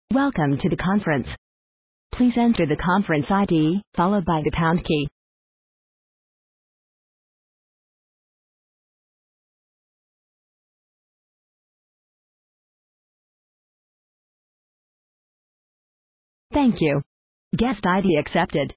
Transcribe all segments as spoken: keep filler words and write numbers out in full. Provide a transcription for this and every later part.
Welcome to the conference. Please enter the conference I D, followed by the pound key. Thank you. Guest I D accepted.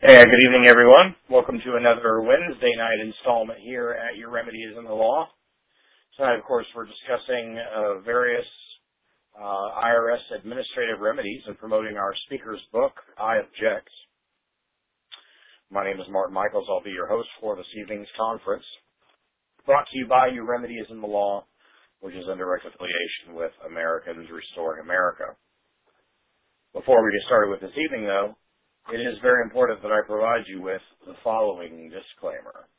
Hey, good evening, everyone. Welcome to another Wednesday night installment here at Your Remedy is in the Law. Tonight, of course, we're discussing uh, various uh, I R S administrative remedies and promoting our speaker's book, I Object. My name is Martin Michaels. I'll be your host for this evening's conference, brought to you by Your Remedy is in the Law, which is in direct affiliation with Americans Restoring America. Before we get started with this evening, though, it is very important that I provide you with the following disclaimer.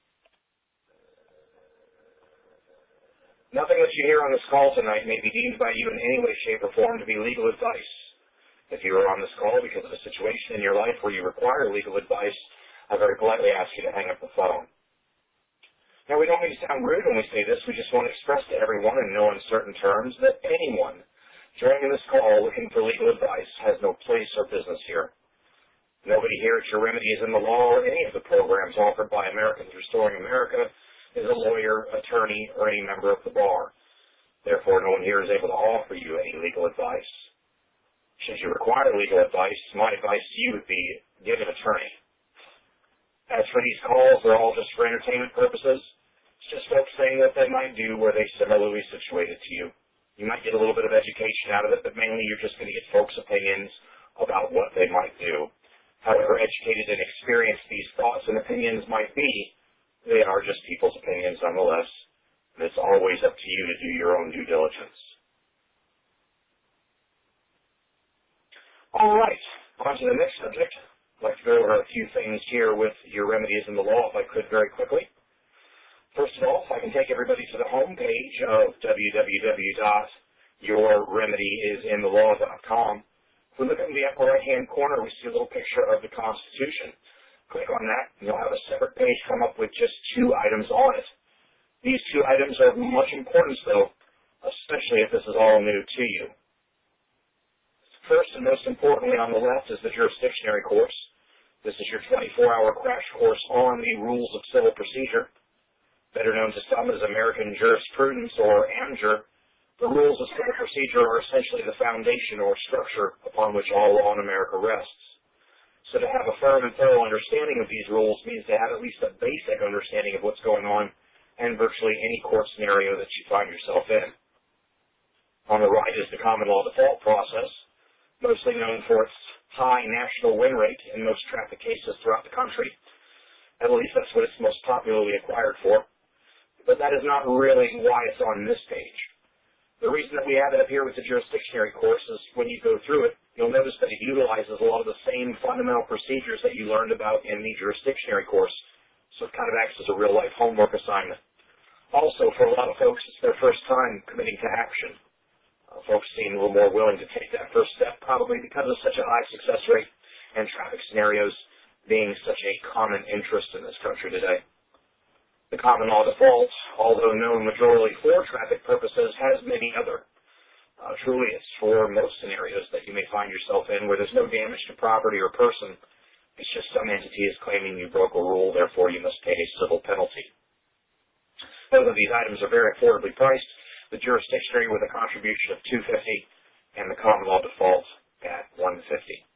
Nothing that you hear on this call tonight may be deemed by you in any way, shape, or form to be legal advice. If you are on this call because of a situation in your life where you require legal advice, I very politely ask you to hang up the phone. Now, we don't mean to sound rude when we say this. We just want to express to everyone in no uncertain terms that anyone joining this call looking for legal advice has no place or business here. Nobody here at Your Remedy is in the Law or any of the programs offered by Americans Restoring America is a lawyer, attorney, or any member of the bar. Therefore, no one here is able to offer you any legal advice. Should you require legal advice, my advice to you would be get an attorney. As for these calls, they're all just for entertainment purposes. It's just folks saying what they might do where they similarly situated to you. You might get a little bit of education out of it, but mainly you're just going to get folks' opinions about what they might do. However educated and experienced these thoughts and opinions might be, they are just people's opinions nonetheless, and it's always up to you to do your own due diligence. All right, on to the next subject. I'd like to go over a few things here with Your Remedy is in the Law, if I could, very quickly. First of all, if I can take everybody to the home page of w w w dot your remedy is in the law dot com. If we look in the upper right-hand corner, we see a little picture of the Constitution. Click on that, and you'll have a separate page come up with just two items on it. These two items are of much importance, though, especially if this is all new to you. First and most importantly on the left is the jurisdictionary course. This is your twenty-four hour crash course on the rules of civil procedure, better known to some as American jurisprudence or A M J R. The rules of civil procedure are essentially the foundation or structure upon which all law in America rests. So to have a firm and thorough understanding of these rules means to have at least a basic understanding of what's going on in virtually any court scenario that you find yourself in. On the right is the common law default process, mostly known for its high national win rate in most traffic cases throughout the country. At least that's what it's most popularly acquired for. But that is not really why it's on this page. The reason that we have it up here with the jurisdictionary course is when you go through it, you'll notice that it utilizes a lot of the same fundamental procedures that you learned about in the jurisdictionary course. So it kind of acts as a real-life homework assignment. Also, for a lot of folks, it's their first time committing to action. Uh, folks seem a little more willing to take that first step, probably because of such a high success rate and traffic scenarios being such a common interest in this country today. The common law default, although known majorly for traffic purposes, has many other. Uh, truly, it's for most scenarios that you may find yourself in where there's no damage to property or person. It's just some entity is claiming you broke a rule, therefore you must pay a civil penalty. Both of these items are very affordably priced. The jurisdictionary with a contribution of two hundred fifty dollars and the common law default at one hundred fifty dollars.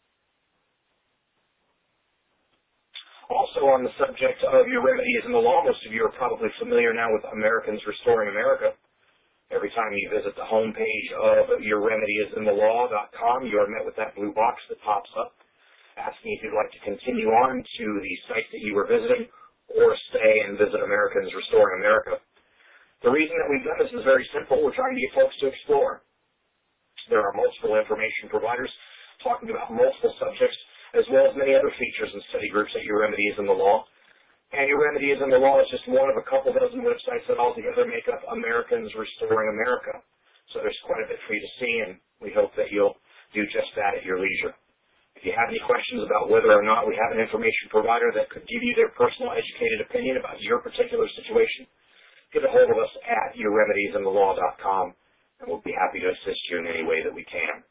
Also on the subject of Your Remedy is in the Law, most of you are probably familiar now with Americans Restoring America. Every time you visit the home page of your remedy is in the law dot com, you are met with that blue box that pops up, asking if you'd like to continue on to the site that you were visiting or stay and visit Americans Restoring America. The reason that we've done this is very simple. We're trying to get folks to explore. There are multiple information providers talking about multiple subjects, as well as many other features and study groups at Your Remedy is in the Law. And Your Remedy is in the Law is just one of a couple dozen websites that altogether make up Americans Restoring America. So there's quite a bit for you to see, and we hope that you'll do just that at your leisure. If you have any questions about whether or not we have an information provider that could give you their personal educated opinion about your particular situation, get a hold of us at your remedies in the law dot com, and we'll be happy to assist you in any way that we can.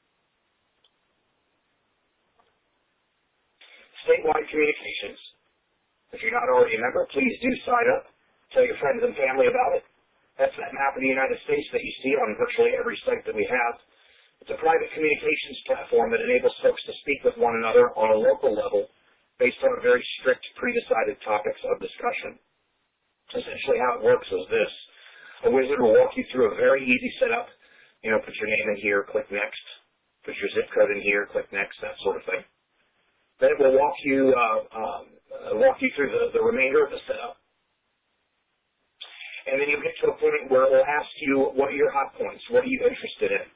Statewide communications. If you're not already a member, please do sign up. Tell your friends and family about it. That's that map of the United States that you see on virtually every site that we have. It's a private communications platform that enables folks to speak with one another on a local level based on very strict pre-decided topics of discussion. Essentially how it works is this. A wizard will walk you through a very easy setup. You know, put your name in here, click next. Put your zip code in here, click next, that sort of thing. Then it will walk you, uh, um, uh, walk you through the, the remainder of the setup. And then you'll get to a point where it will ask you, what are your hot points? What are you interested in?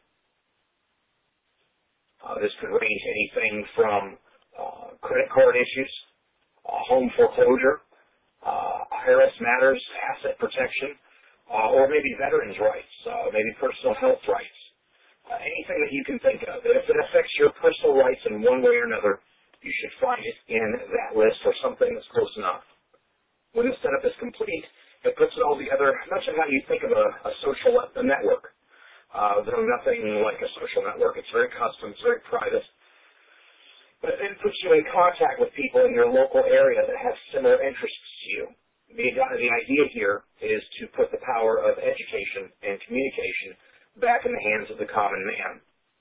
Uh, this could range anything from uh, credit card issues, uh, home foreclosure, uh, I R S matters, asset protection, uh, or maybe veterans' rights, uh, maybe personal health rights, uh, anything that you can think of. If it affects your personal rights in one way or another, you should find it in that list or something that's close enough. When the setup is complete, it puts it all together, much of how you think of a, a social a network. Uh, though nothing like a social network. It's very custom, it's very private. But it then puts you in contact with people in your local area that have similar interests to you. The, the idea here is to put the power of education and communication back in the hands of the common man.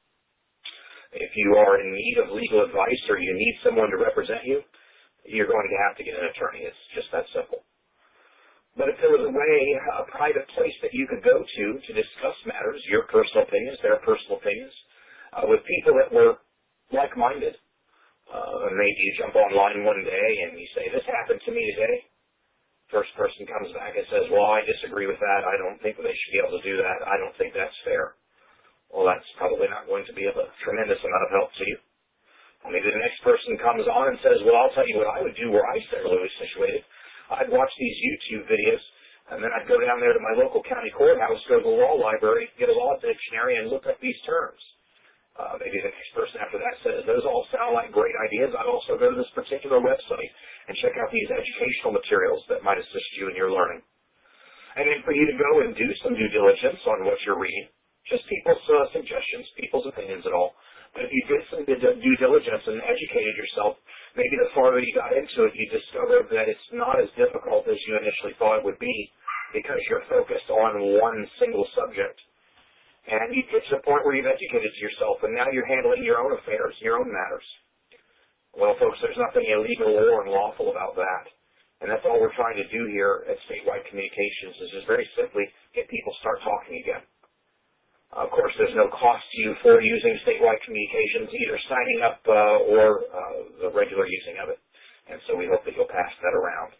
If you are in need of legal advice or you need someone to represent you, you're going to have to get an attorney. It's just that simple. But if there was a way, a private place that you could go to to discuss matters, your personal opinions, their personal opinions, uh, with people that were like-minded, uh, maybe you jump online one day and you say, this happened to me today. First person comes back and says, well, I disagree with that. I don't think they should be able to do that. I don't think that's fair. Well, that's probably not going to be of a tremendous amount of help to you. Maybe the next person comes on and says, well, I'll tell you what I would do where I similarly situated. I'd watch these YouTube videos, and then I'd go down there to my local county courthouse, go to the law library, get a law dictionary, and look up these terms. Uh, maybe the next person after that says, those all sound like great ideas. I'd also go to this particular website and check out these educational materials that might assist you in your learning. And then for you to go and do some due diligence on what you're reading, just people's uh, suggestions, people's opinions at all. But if you did some due diligence and educated yourself, maybe the farther you got into it, you discovered that it's not as difficult as you initially thought it would be because you're focused on one single subject. And you get to the point where you've educated yourself, and now you're handling your own affairs, your own matters. Well, folks, there's nothing illegal or unlawful about that. And that's all we're trying to do here at Statewide Communications is just very simply get people start talking again. Of course, there's no cost to you for using Statewide Communications, either signing up uh, or uh, the regular using of it. And so we hope that you'll pass that around.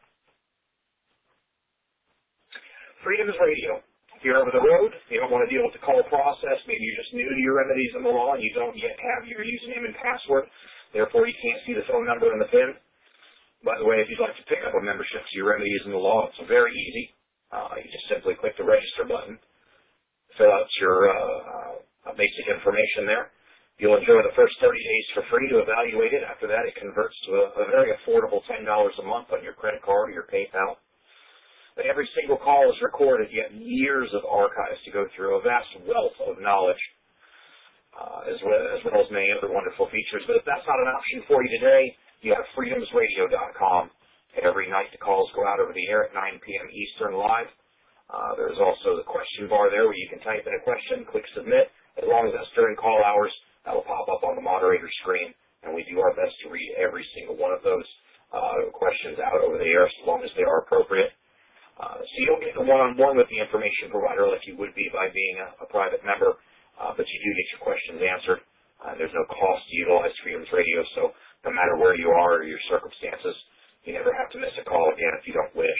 Freedoms Radio. If you're over the road, you don't want to deal with the call process, maybe you're just new to your remedies in the law and you don't yet have your username and password, therefore you can't see the phone number and the PIN. By the way, if you'd like to pick up a membership to your remedies in the law, it's very easy. Uh, you just simply click the register button. Fill out your uh, uh, basic information there. You'll enjoy the first thirty days for free to evaluate it. After that, it converts to a, a very affordable ten dollars a month on your credit card or your PayPal. But every single call is recorded, yet years of archives to go through, a vast wealth of knowledge, uh, as, well, as well as many other wonderful features. But if that's not an option for you today, you have freedoms radio dot com. Every night the calls go out over the air at nine p m Eastern live. Uh, there's also the question bar there where you can type in a question, click submit. As long as that's during call hours, that will pop up on the moderator screen, and we do our best to read every single one of those uh, questions out over the air as long as they are appropriate. Uh, so you don't get the one-on-one with the information provider like you would be by being a, a private member, uh, but you do get your questions answered. Uh, there's no cost to utilize Freedoms Radio, so no matter where you are or your circumstances, you never have to miss a call again if you don't wish.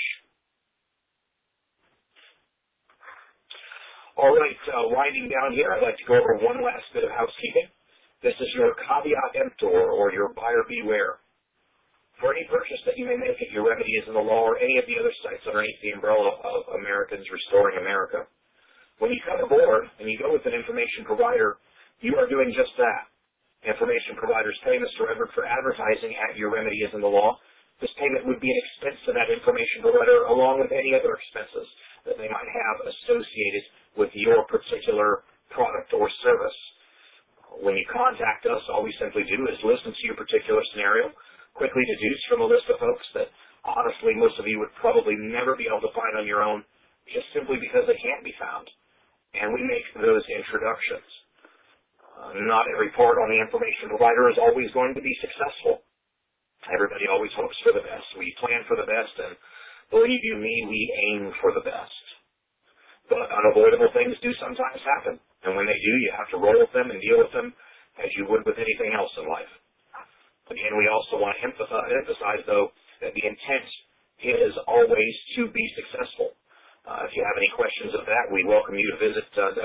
All right, uh, winding down here, I'd like to go over one last bit of housekeeping. This is your caveat emptor, or your buyer beware. For any purchase that you may make at your Remedies in the Law or any of the other sites underneath the umbrella of Americans Restoring America, when you come aboard and you go with an information provider, you are doing just that. Information providers pay Mister Edward for advertising at your Remedies in the Law. This payment would be an expense to that information provider along with any other expenses that they might have associated with your particular product or service. When you contact us, all we simply do is listen to your particular scenario, quickly deduce from a list of folks that honestly most of you would probably never be able to find on your own just simply because they can't be found. And we make those introductions. Uh, not every part on the information provider is always going to be successful. Everybody always hopes for the best. We plan for the best, and believe you me, we aim for the best. But unavoidable things do sometimes happen, and when they do, you have to roll with them and deal with them as you would with anything else in life. Again, we also want to emphasize, emphasize though, that the intent is always to be successful. Uh, if you have any questions of that, we welcome you to visit uh,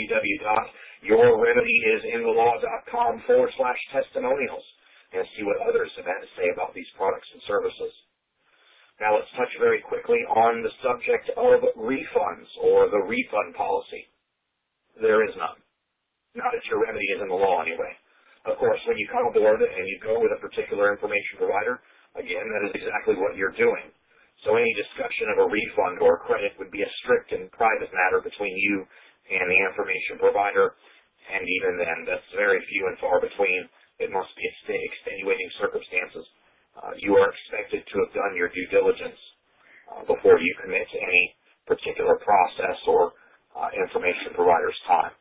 www.yourremedyisinthelaw.com forward slash testimonials and see what others have had to say about these products and services. Now let's touch very quickly on the subject of refunds or the refund policy. There is none. Not at Your Remedy is in the Law anyway. Of course, when you come aboard and you go with a particular information provider, again, that is exactly what you're doing. So any discussion of a refund or a credit would be a strict and private matter between you and the information provider, and even then, that's very few and far between. It must be extenuating circumstances. Uh, you are expected to have done your due diligence uh, before you commit to any particular process or uh, information provider's time.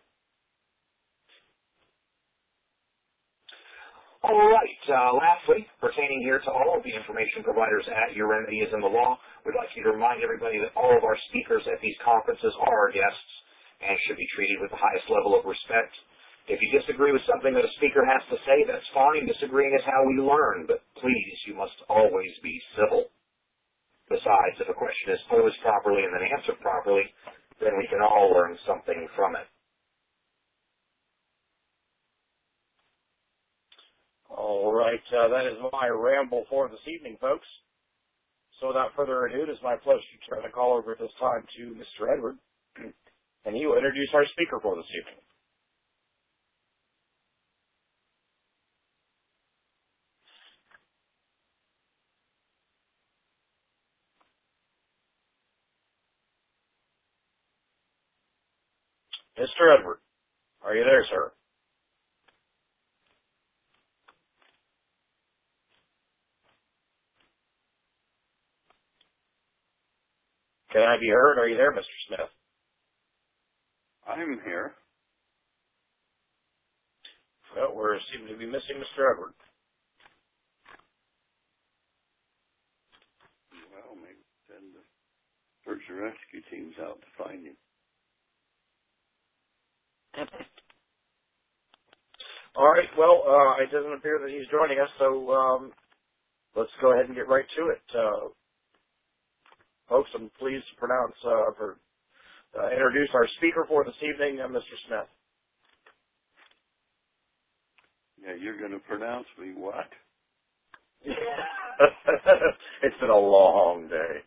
All right. Uh, lastly, pertaining here to all of the information providers at Your Remedy is in the Law, we'd like you to remind everybody that all of our speakers at these conferences are our guests and should be treated with the highest level of respect. If you disagree with something that a speaker has to say, that's fine. Disagreeing is how we learn, but please, you must always be civil. Besides, if a question is posed properly and then answered properly, then we can all learn something from it. All right, uh, that is my ramble for this evening, folks. So without further ado, it is my pleasure to turn the call over at this time to Mister Edward, and he will introduce our speaker for this evening. Mister Edward, are you there, sir? Can I be heard? Are you there, Mister Smith? I'm here. Well, we seem to be missing Mister Edward. Well, maybe send the search and rescue teams out to find him. All right, well, uh, it doesn't appear that he's joining us, so um, let's go ahead and get right to it. Uh, folks, I'm pleased to pronounce, uh, for, uh, introduce our speaker for this evening, uh, Mister Smith. Yeah, you're going to pronounce me what? It's been a long day.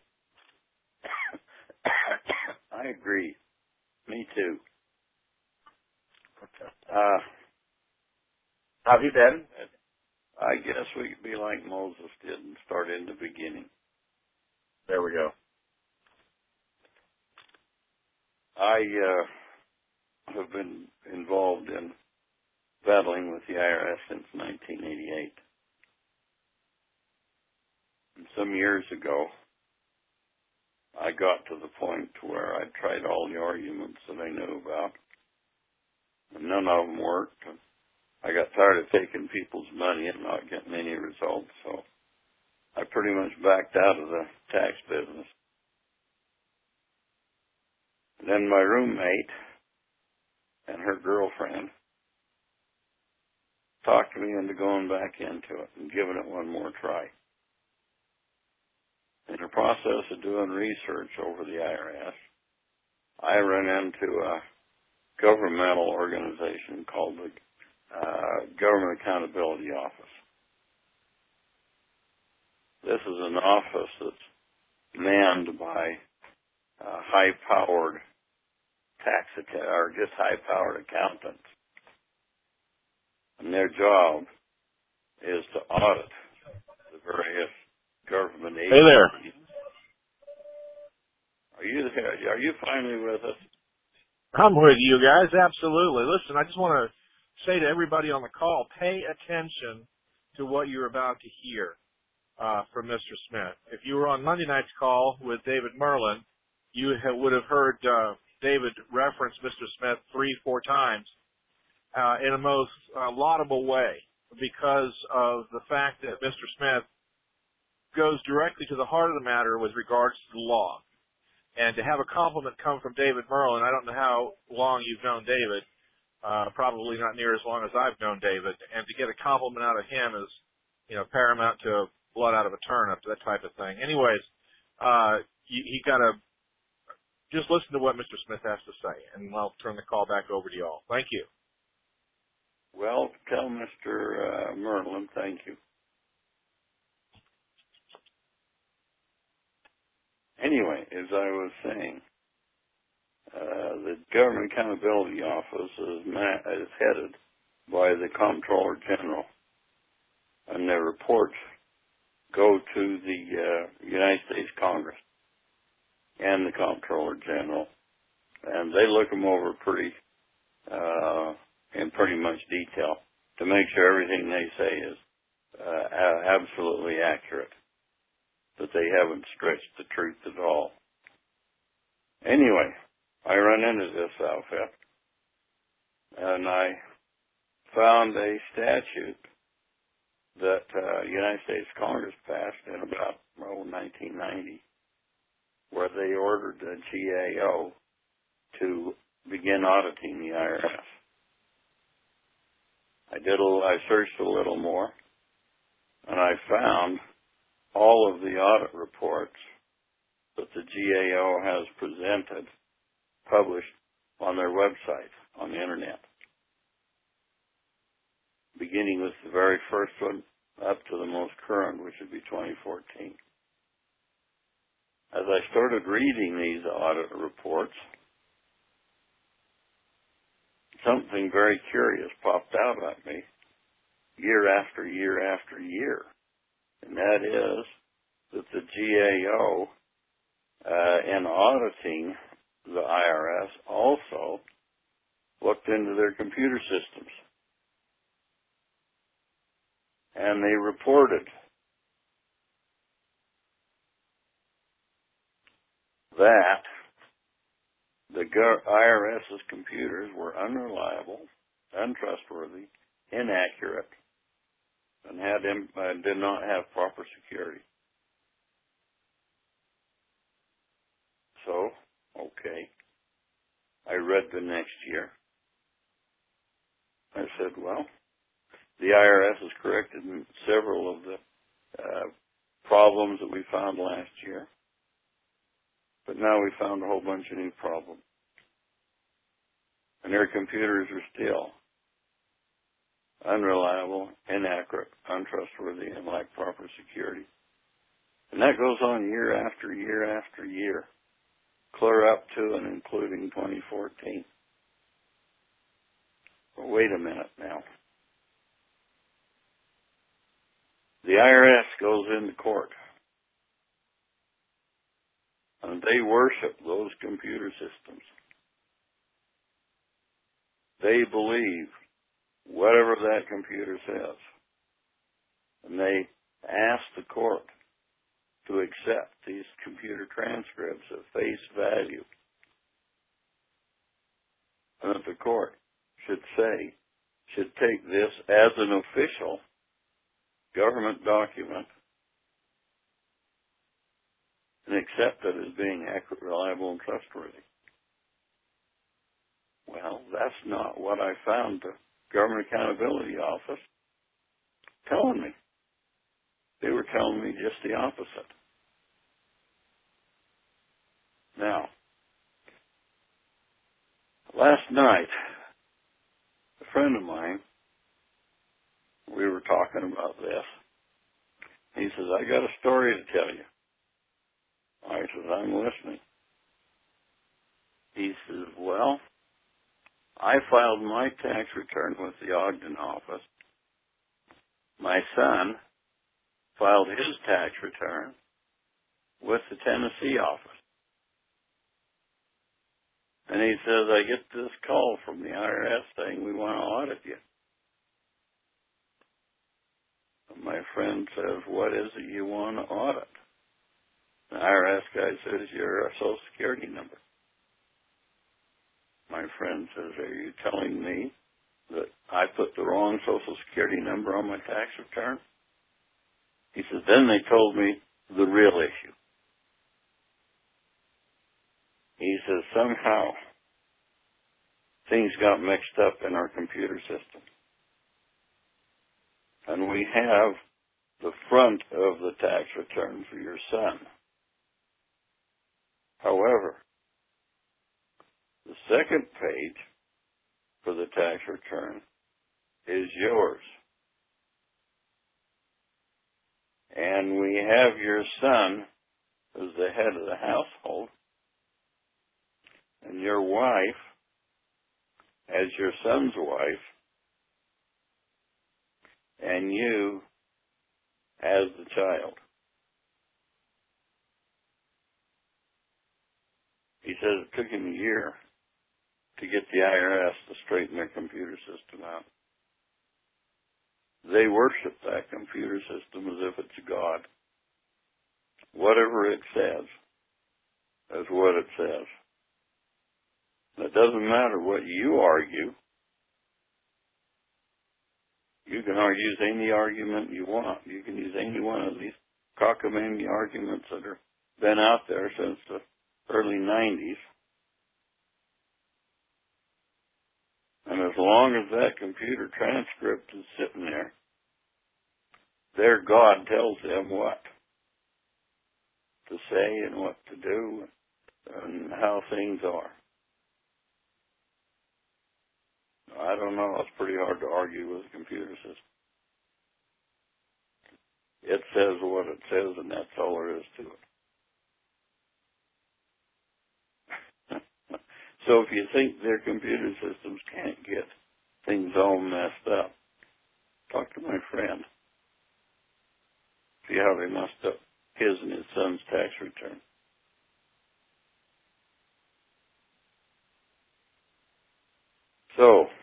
I agree. Me too. Uh, How have you been? I guess we could be like Moses did and start in the beginning. There we go. I uh, have been involved in battling with the I R S since nineteen eighty-eight. And some years ago, I got to the point where I tried all the arguments that I knew about, and none of them worked. I got tired of taking people's money and not getting any results, so I pretty much backed out of the tax business. And then my roommate and her girlfriend talked me into going back into it and giving it one more try. In the process of doing research over the I R S, I ran into a governmental organization called the uh, Government Accountability Office. This is an office that's manned by uh, high-powered tax account- or just high-powered accountants, and their job is to audit the various government agencies. Hey there. Are you there? Are you finally with us? I'm with you guys, absolutely. Listen, I just want to say to everybody on the call, pay attention to what you're about to hear uh, from Mister Smith. If you were on Monday night's call with David Merlin, you ha- would have heard uh, David reference Mister Smith three, four times uh, in a most uh, laudable way because of the fact that Mister Smith goes directly to the heart of the matter with regards to the law. And to have a compliment come from David Merlin, I don't know how long you've known David, uh, probably not near as long as I've known David, and to get a compliment out of him is, you know, paramount to blood out of a turnip, that type of thing. Anyways, uh, you, you got to just listen to what Mister Smith has to say, and I'll turn the call back over to you all. Thank you. Well, tell Mister Uh, Merlin, thank you. Anyway, as I was saying, uh, the Government Accountability Office is, ma- is headed by the Comptroller General, and their reports go to the uh, United States Congress and the Comptroller General, and they look them over pretty uh, in pretty much detail to make sure everything they say is uh, absolutely accurate, that they haven't stretched the truth at all. Anyway, I run into this outfit, and I found a statute that uh, United States Congress passed in about oh, nineteen ninety, where they ordered the G A O to begin auditing the I R S. I did a little, I searched a little more, and I found all of the audit reports that the G A O has presented, published on their website, on the internet, beginning with the very first one up to the most current, which would be twenty fourteen. As I started reading these audit reports, something very curious popped out at me year after year after year. And that is that the G A O, uh, in auditing the I R S, also looked into their computer systems. And they reported that the IRS's computers were unreliable, untrustworthy, inaccurate, and had uh, did not have proper security. So, okay, I read the next year. I said, well, the I R S has corrected several of the uh, problems that we found last year, but now we found a whole bunch of new problems. And their computers are still unreliable, inaccurate, untrustworthy, and lack proper security. And that goes on year after year after year, clear up to and including twenty fourteen. Well, wait a minute now. The I R S goes into court, and they worship those computer systems. They believe whatever that computer says, and they ask the court to accept these computer transcripts at face value, and that the court should say, should take this as an official government document and accept it as being accurate, reliable, and trustworthy. Well, that's not what I found the Government Accountability Office telling me. They were telling me just the opposite. Now, last night, a friend of mine, we were talking about this. He says, I got a story to tell you. I says, I'm listening. He says, well, I filed my tax return with the Ogden office. My son filed his tax return with the Tennessee office. And he says, I get this call from the I R S saying we want to audit you. And my friend says, what is it you want to audit? The I R S guy says, your Social Security number. My friend says, are you telling me that I put the wrong Social Security number on my tax return? He says, then they told me the real issue. He says, somehow things got mixed up in our computer system. And we have the front of the tax return for your son. However, the second page for the tax return is yours. And we have your son as the head of the household, and your wife as your son's wife, and you as the child. He says it took him a year to get the I R S to straighten their computer system out. They worship that computer system as if it's God. Whatever it says is what it says. It doesn't matter what you argue. You can use any argument you want. You can use any one of these cockamamie arguments that have been out there since the early nineties. And as long as that computer transcript is sitting there, their God tells them what to say and what to do and how things are. I don't know. It's pretty hard to argue with a computer system. It says what it says, and that's all there is to it. So if you think their computer systems can't get things all messed up, talk to my friend. See how they messed up his and his son's tax return. So,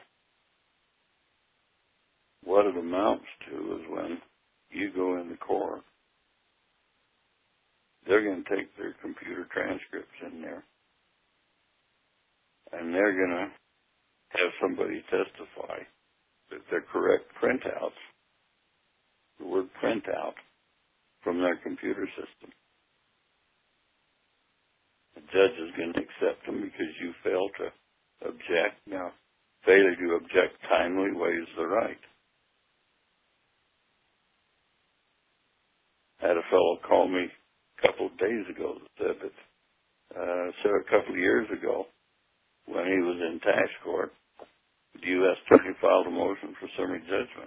what it amounts to is when you go into court, they're going to take their computer transcripts in there, and they're going to have somebody testify that they're correct printouts, the word printout, from their computer system. The judge is going to accept them because you failed to object. Now, failure to object timely waives the right. I had a fellow call me a couple of days ago that said that uh, so a couple of years ago, when he was in tax court, the U S attorney filed a motion for summary judgment.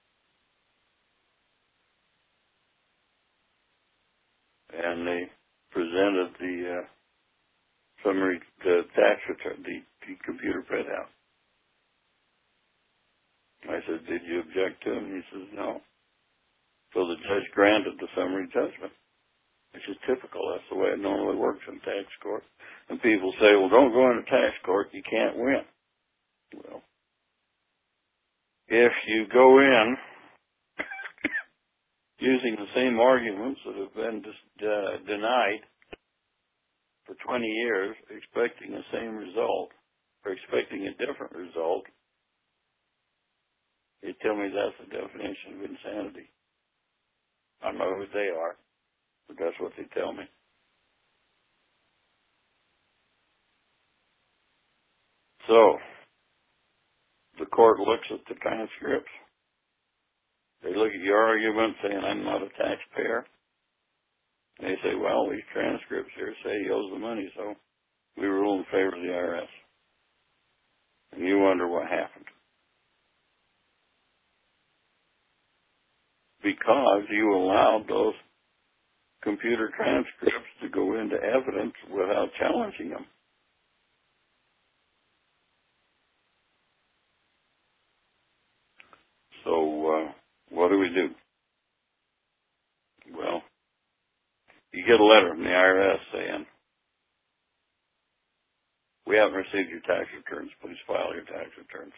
And they presented the uh, summary the tax return, the, the computer printout. I said, did you object to him? He says, no. So the judge granted the summary judgment, which is typical. That's the way it normally works in tax court. And people say, well, don't go into tax court. You can't win. Well, if you go in using the same arguments that have been dis- uh, denied for twenty years, expecting the same result, or expecting a different result, they tell me that's the definition of insanity. I don't know who they are, but that's what they tell me. So, the court looks at the transcripts. They look at your argument saying, I'm not a taxpayer. They say, well, these transcripts here say he owes the money, so we rule in favor of the I R S. And you wonder what happened. Because you allowed those computer transcripts to go into evidence without challenging them. So, uh, what do we do? Well, you get a letter from the I R S saying, we haven't received your tax returns. Please file your tax returns.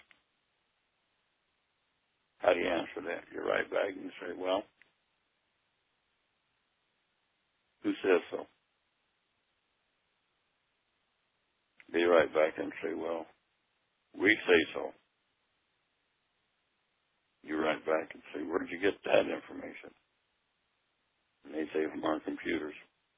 How do you answer that? You write back and you say, well, who says so? They write back and say, well, we say so. You write back and say, where'd you get that information? they say from our computers.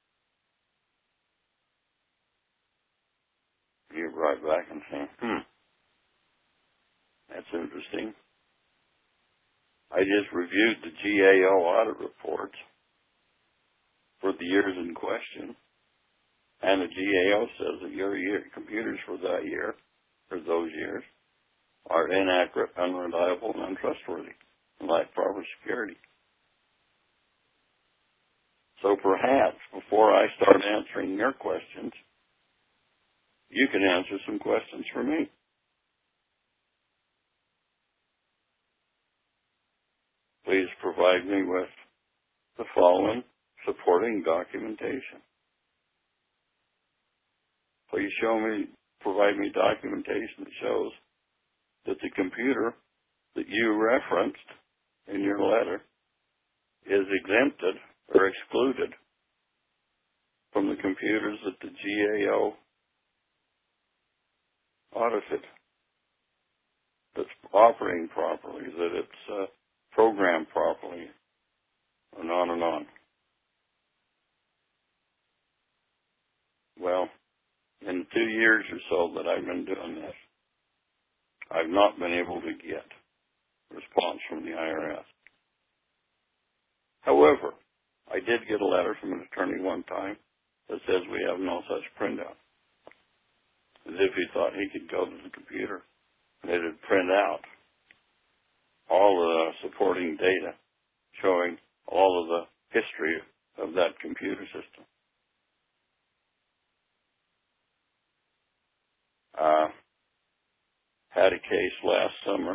You write back and say, hmm, that's interesting. I just reviewed the G A O audit reports for the years in question, and the G A O says that your year, computers for that year, for those years, are inaccurate, unreliable, and untrustworthy, and lack proper security. So perhaps before I start answering your questions, you can answer some questions for me. Please provide me with the following supporting documentation. Please show me, provide me documentation that shows that the computer that you referenced in your letter is exempted or excluded from the computers that the G A O audited, that's operating properly, that it's uh, programmed properly, and on and on. Well, in the two years or so that I've been doing this, I've not been able to get a response from the I R S. However, I did get a letter from an attorney one time that says we have no such printout. As if he thought he could go to the computer and it would print out all the supporting data showing all of the history of that computer system. Uh, had a case last summer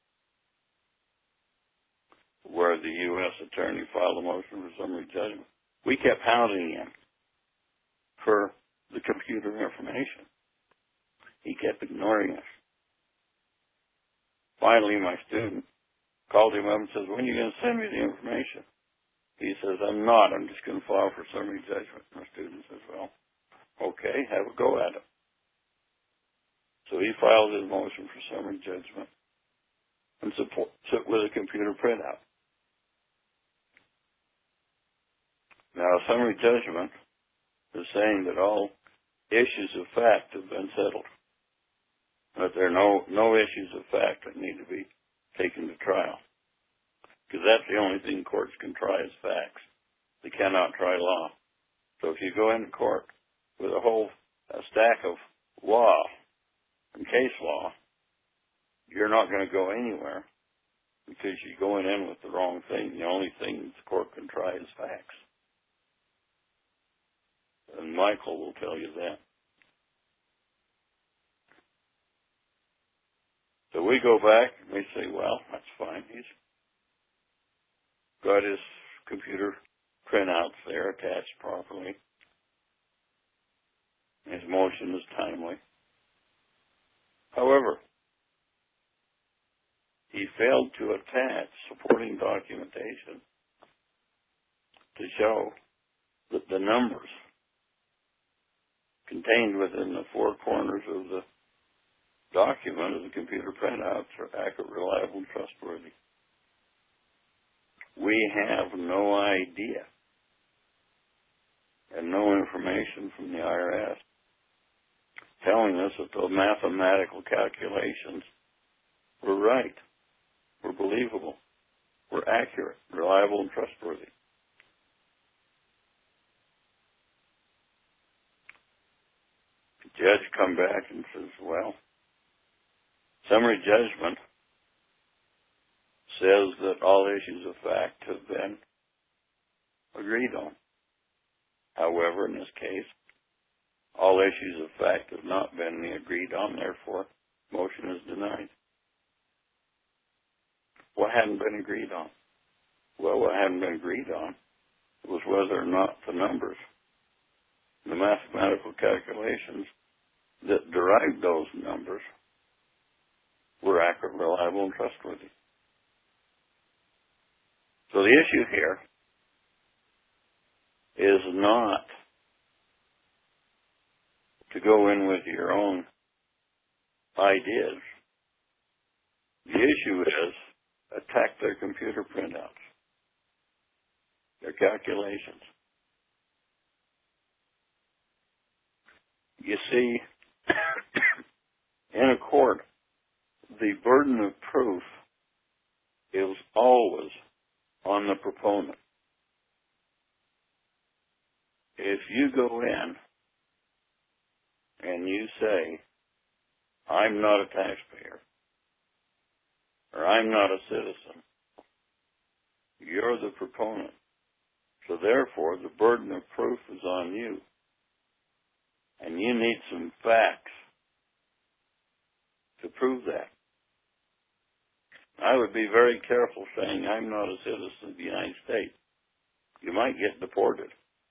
where the U S attorney filed a motion for summary judgment. We kept hounding him for the computer information. He kept ignoring us. Finally, my student called him up and says, when are you going to send me the information? He says, I'm not. I'm just going to file for summary judgment. My student says, well, okay, have a go at it. So he filed his motion for summary judgment and support, with a computer printout. Now, summary judgment is saying that all issues of fact have been settled, that there are no, no issues of fact that need to be taken to trial, because that's the only thing courts can try is facts. They cannot try law. So if you go into court with a whole a stack of law and case law, you're not going to go anywhere because you're going in with the wrong thing. The only thing the court can try is facts. And Michael will tell you that. So we go back and we say, well, that's fine. He's got his computer printouts there attached properly. His motion is timely. However, he failed to attach supporting documentation to show that the numbers contained within the four corners of the document of the computer printouts are accurate, reliable, and trustworthy. We have no idea and no information from the I R S telling us that the mathematical calculations were right, were believable, were accurate, reliable, and trustworthy. The judge come back and says, well, summary judgment says that all issues of fact have been agreed on. However, in this case, all issues of fact have not been agreed on, therefore, motion is denied. What hadn't been agreed on? Well, what hadn't been agreed on was whether or not the numbers, the mathematical calculations that derived those numbers were accurate, reliable, and trustworthy. So the issue here is not to go in with your own ideas. The issue is attack their computer printouts. their calculations. You see, in a court, the burden of proof is always on the proponent. If you go in and you say, I'm not a taxpayer, or I'm not a citizen, you're the proponent. So therefore, the burden of proof is on you. And you need some facts to prove that. I would be very careful saying I'm not a citizen of the United States. You might get deported.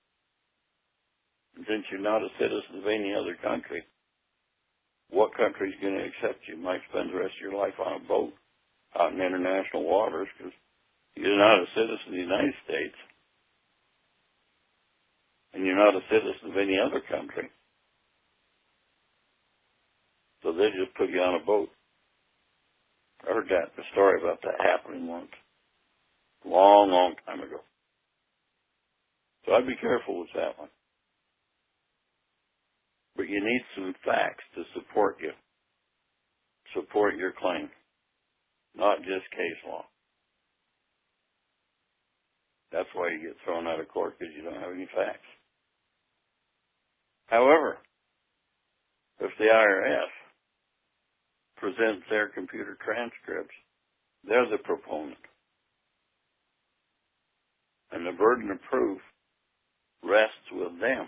And since you're not a citizen of any other country, what country is going to accept you? You might spend the rest of your life on a boat out in international waters because you're not a citizen of the United States. And you're not a citizen of any other country. So they just put you on a boat. I heard that, the story about that happening once. Long, long time ago. So I'd be careful with that one. But you need some facts to support you. Support your claim. Not just case law. That's why you get thrown out of court, because you don't have any facts. However, if the I R S presents their computer transcripts, they're the proponent. And the burden of proof rests with them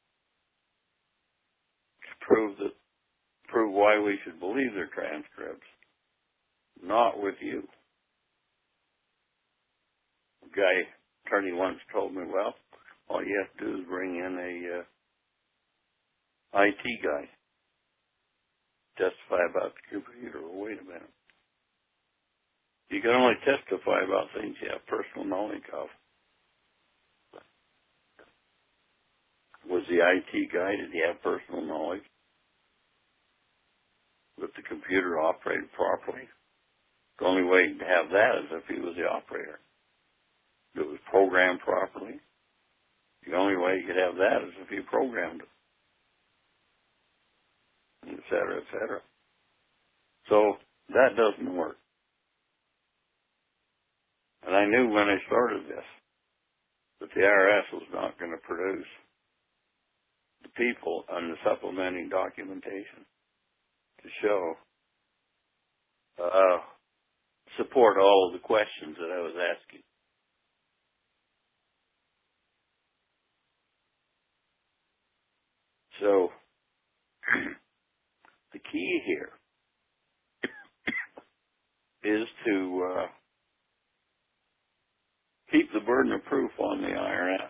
to prove that, prove why we should believe their transcripts, not with you. A guy, attorney once told me, well, all you have to do is bring in a uh, I T guy. Testify about the computer. Well, wait a minute. You can only testify about things you have personal knowledge of. Was the I T guy, did he have personal knowledge that the computer operated properly? The only way to have that is if he was the operator. If it was programmed properly. The only way you could have that is if he programmed it. Et cetera, et cetera. So that doesn't work. And I knew when I started this that the I R S was not going to produce the people and the supplementing documentation to show, uh, support all of the questions that I was asking. So, the key here is to uh, keep the burden of proof on the I R S.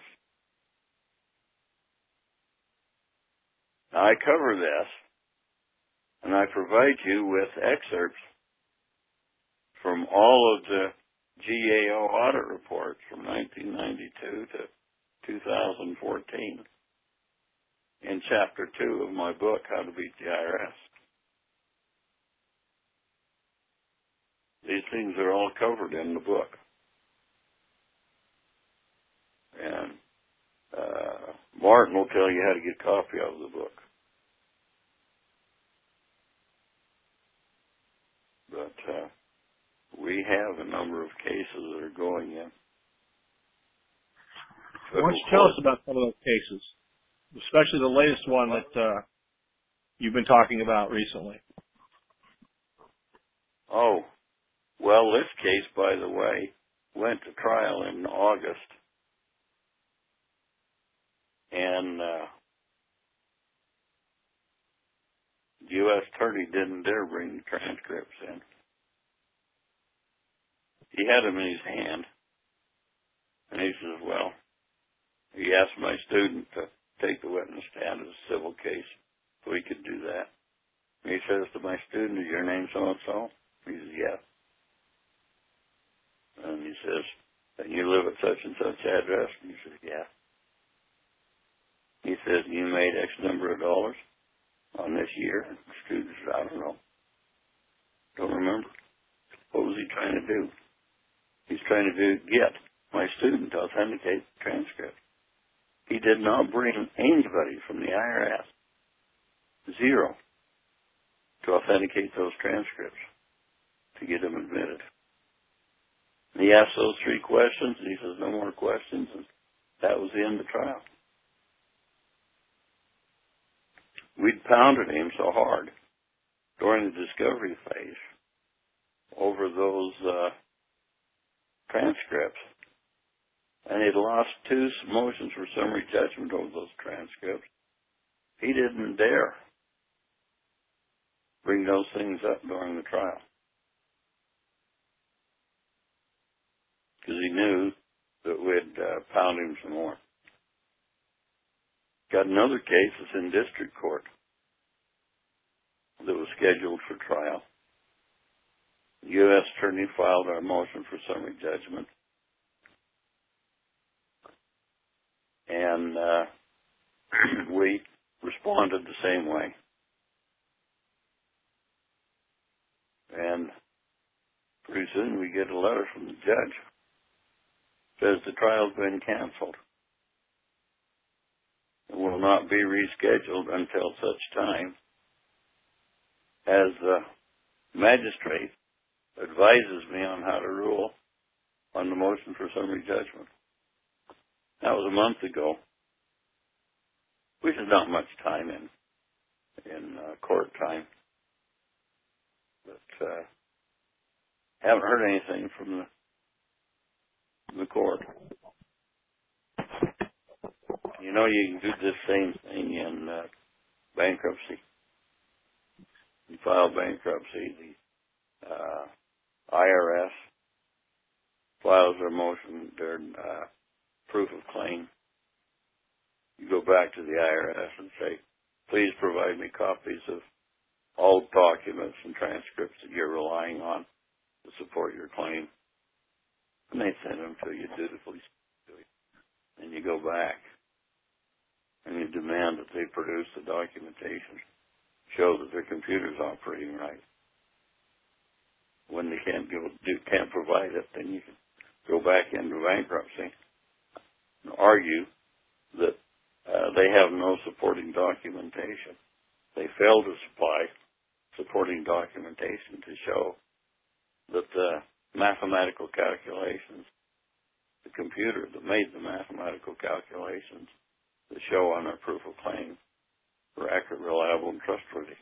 Now, I cover this, and I provide you with excerpts from all of the G A O audit reports from nineteen ninety-two to two thousand fourteen in Chapter two of my book, How to Beat the I R S. These things are all covered in the book. And uh, Martin will tell you how to get a copy of the book. But uh, we have a number of cases that are going in. Why don't you tell us about some of those cases, especially the latest one that uh, you've been talking about recently? Oh, well, this case, by the way, went to trial in August. And uh, the U S attorney didn't dare bring the transcripts in. He had them in his hand. And he says, well, he asked my student to take the witness stand as a civil case, so he could do that. And he says to my student, is your name so-and-so? He says, yeah. And he says, and you live at such and such address? And he says, yeah. He says, you made X number of dollars on this year? And the student says, I don't know. Don't remember. What was he trying to do? He's trying to do, get my student to authenticate the transcript. He did not bring anybody from the I R S, zero, to authenticate those transcripts to get him admitted. And he asked those three questions, and he says, no more questions, and that was the end of the trial. We'd pounded him so hard during the discovery phase over those uh, transcripts, and he'd lost two motions for summary judgment over those transcripts. He didn't dare bring those things up during the trial because he knew that we'd uh, pound him some more. Got another case that's in district court that was scheduled for trial. The U S attorney filed our motion for summary judgment. And uh, we responded the same way. And pretty soon we get a letter from the judge. Says the trial's been canceled. It will not be rescheduled until such time as the magistrate advises me on how to rule on the motion for summary judgment. That was a month ago, which is not much time in in uh, court time. But uh, haven't heard anything from the, from the court. You know, you can do this same thing in uh, bankruptcy. You file bankruptcy, the uh, I R S files their motion, their uh, proof of claim. You go back to the I R S and say, please provide me copies of all documents and transcripts that you're relying on to support your claim. And they send them to you dutifully. And you go back and you demand that they produce the documentation, show that their computer's operating right. When they can't give, do, can't provide it, then you can go back into bankruptcy and argue that uh, they have no supporting documentation. They fail to supply supporting documentation to show that the mathematical calculations, the computer that made the mathematical calculations that show on their proof of claim were accurate, reliable, and trustworthy.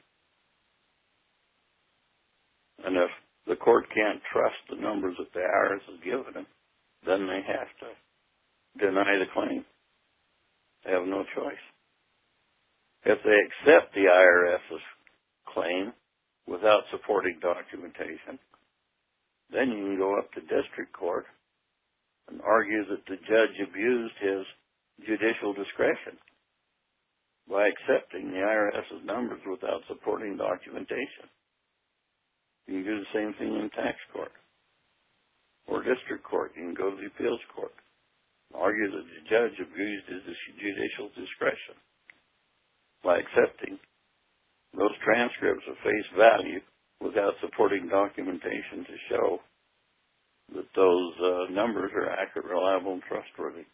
And if the court can't trust the numbers that the I R S has given them, then they have to deny the claim. They have no choice. If they accept the I R S's claim without supporting documentation, then you can go up to district court and argue that the judge abused his judicial discretion by accepting the I R S's numbers without supporting documentation. You can do the same thing in tax court or district court. You can go to the appeals court and argue that the judge abused his judicial discretion by accepting those transcripts of face value without supporting documentation to show that those uh, numbers are accurate, reliable, and trustworthy.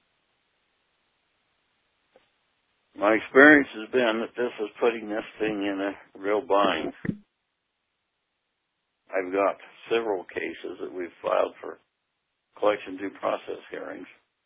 My experience has been that this is putting this thing in a real bind. I've got several cases that we've filed for collection due process hearings.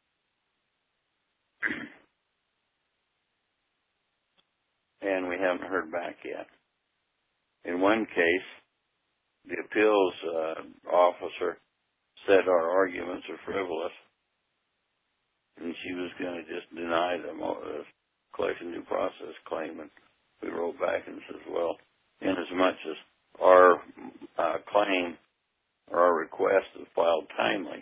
And we haven't heard back yet. In one case, the appeals uh, officer said our arguments are frivolous, and she was going to just deny them the collection due process claim. And we wrote back and said, well, in as much as our uh, claim or our request is filed timely,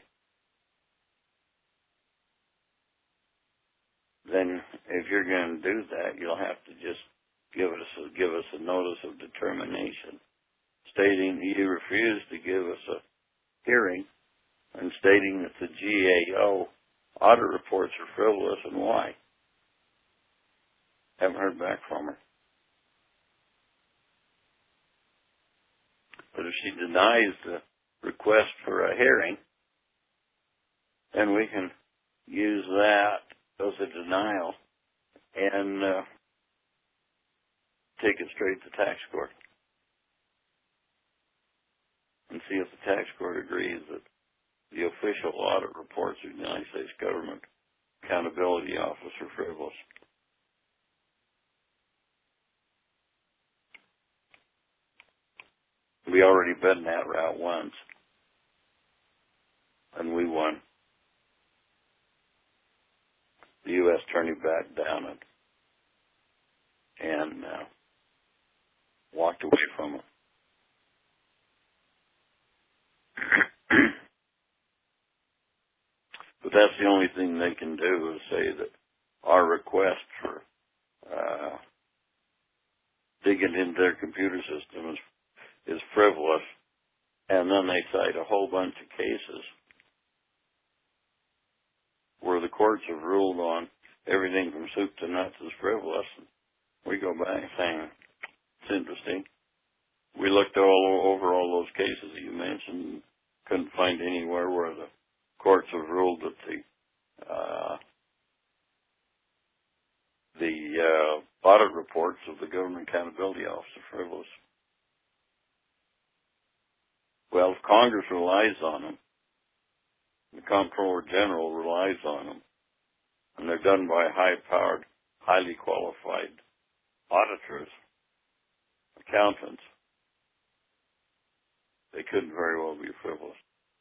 then if you're going to do that, you'll have to just give us a, give us a notice of determination stating that you refuse to give us a hearing and stating that the G A O audit reports are frivolous and why. Haven't heard back from her. But if she denies the request for a hearing and we can use that as a denial and uh, take it straight to tax court and see if the tax court agrees that the official audit reports of the United States Government Accountability Office are frivolous. We already been that route once, and we won. The U S attorney backed down it and uh, walked away from it. But that's the only thing they can do is say that our request for uh, digging into their computer system is, is frivolous, and then they cite a whole bunch of cases where the courts have ruled on everything from soup to nuts is frivolous. We go back saying, it's interesting. We looked all over all those cases that you mentioned, couldn't find anywhere where the courts have ruled that the uh, the uh, audit reports of the Government Accountability Office are frivolous. Well, if Congress relies on them, the Comptroller General relies on them, and they're done by high-powered, highly qualified auditors, accountants, they couldn't very well be frivolous.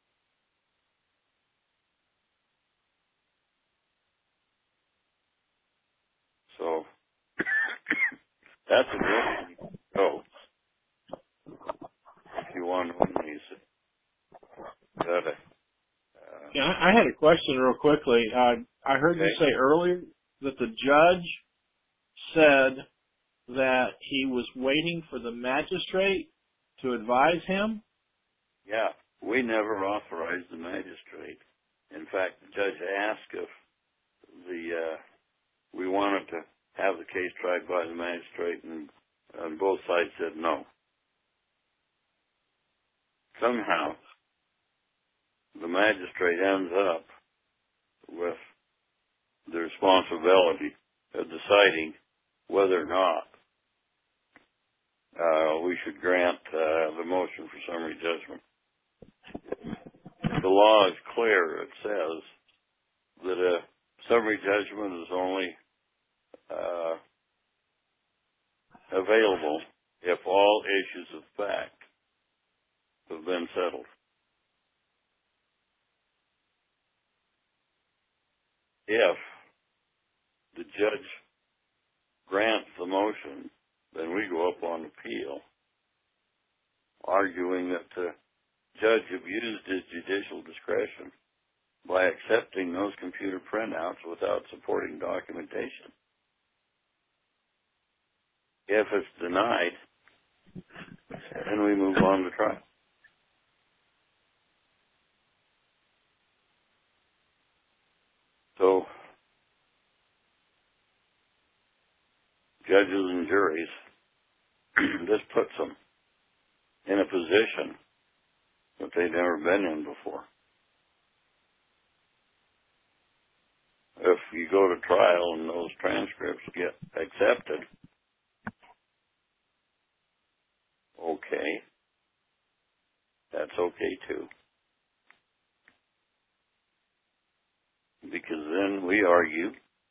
So that's a good one. Oh, if you want to win these, gotta. Uh, yeah, I I had a question real quickly. Uh, I heard okay. you say earlier that the judge said that he was waiting for the magistrate to advise him. Yeah, we never authorized the magistrate. In fact, the judge asked if the uh, we wanted to have the case tried by the magistrate, and, and both sides said no. Somehow, the magistrate ends up with the responsibility of deciding whether or not uh, we should grant uh, the motion for summary judgment. The law is clear. It says that a summary judgment is only uh, available if all issues of fact have been settled. If the judge grants the motion, then we go up on appeal, arguing that the judge abused his judicial discretion by accepting those computer printouts without supporting documentation. If it's denied, then we move on to trial. So, judges and juries, this puts them in a position that they've never been in before. If you go to trial and those transcripts get accepted, okay, that's okay too. Because then we argue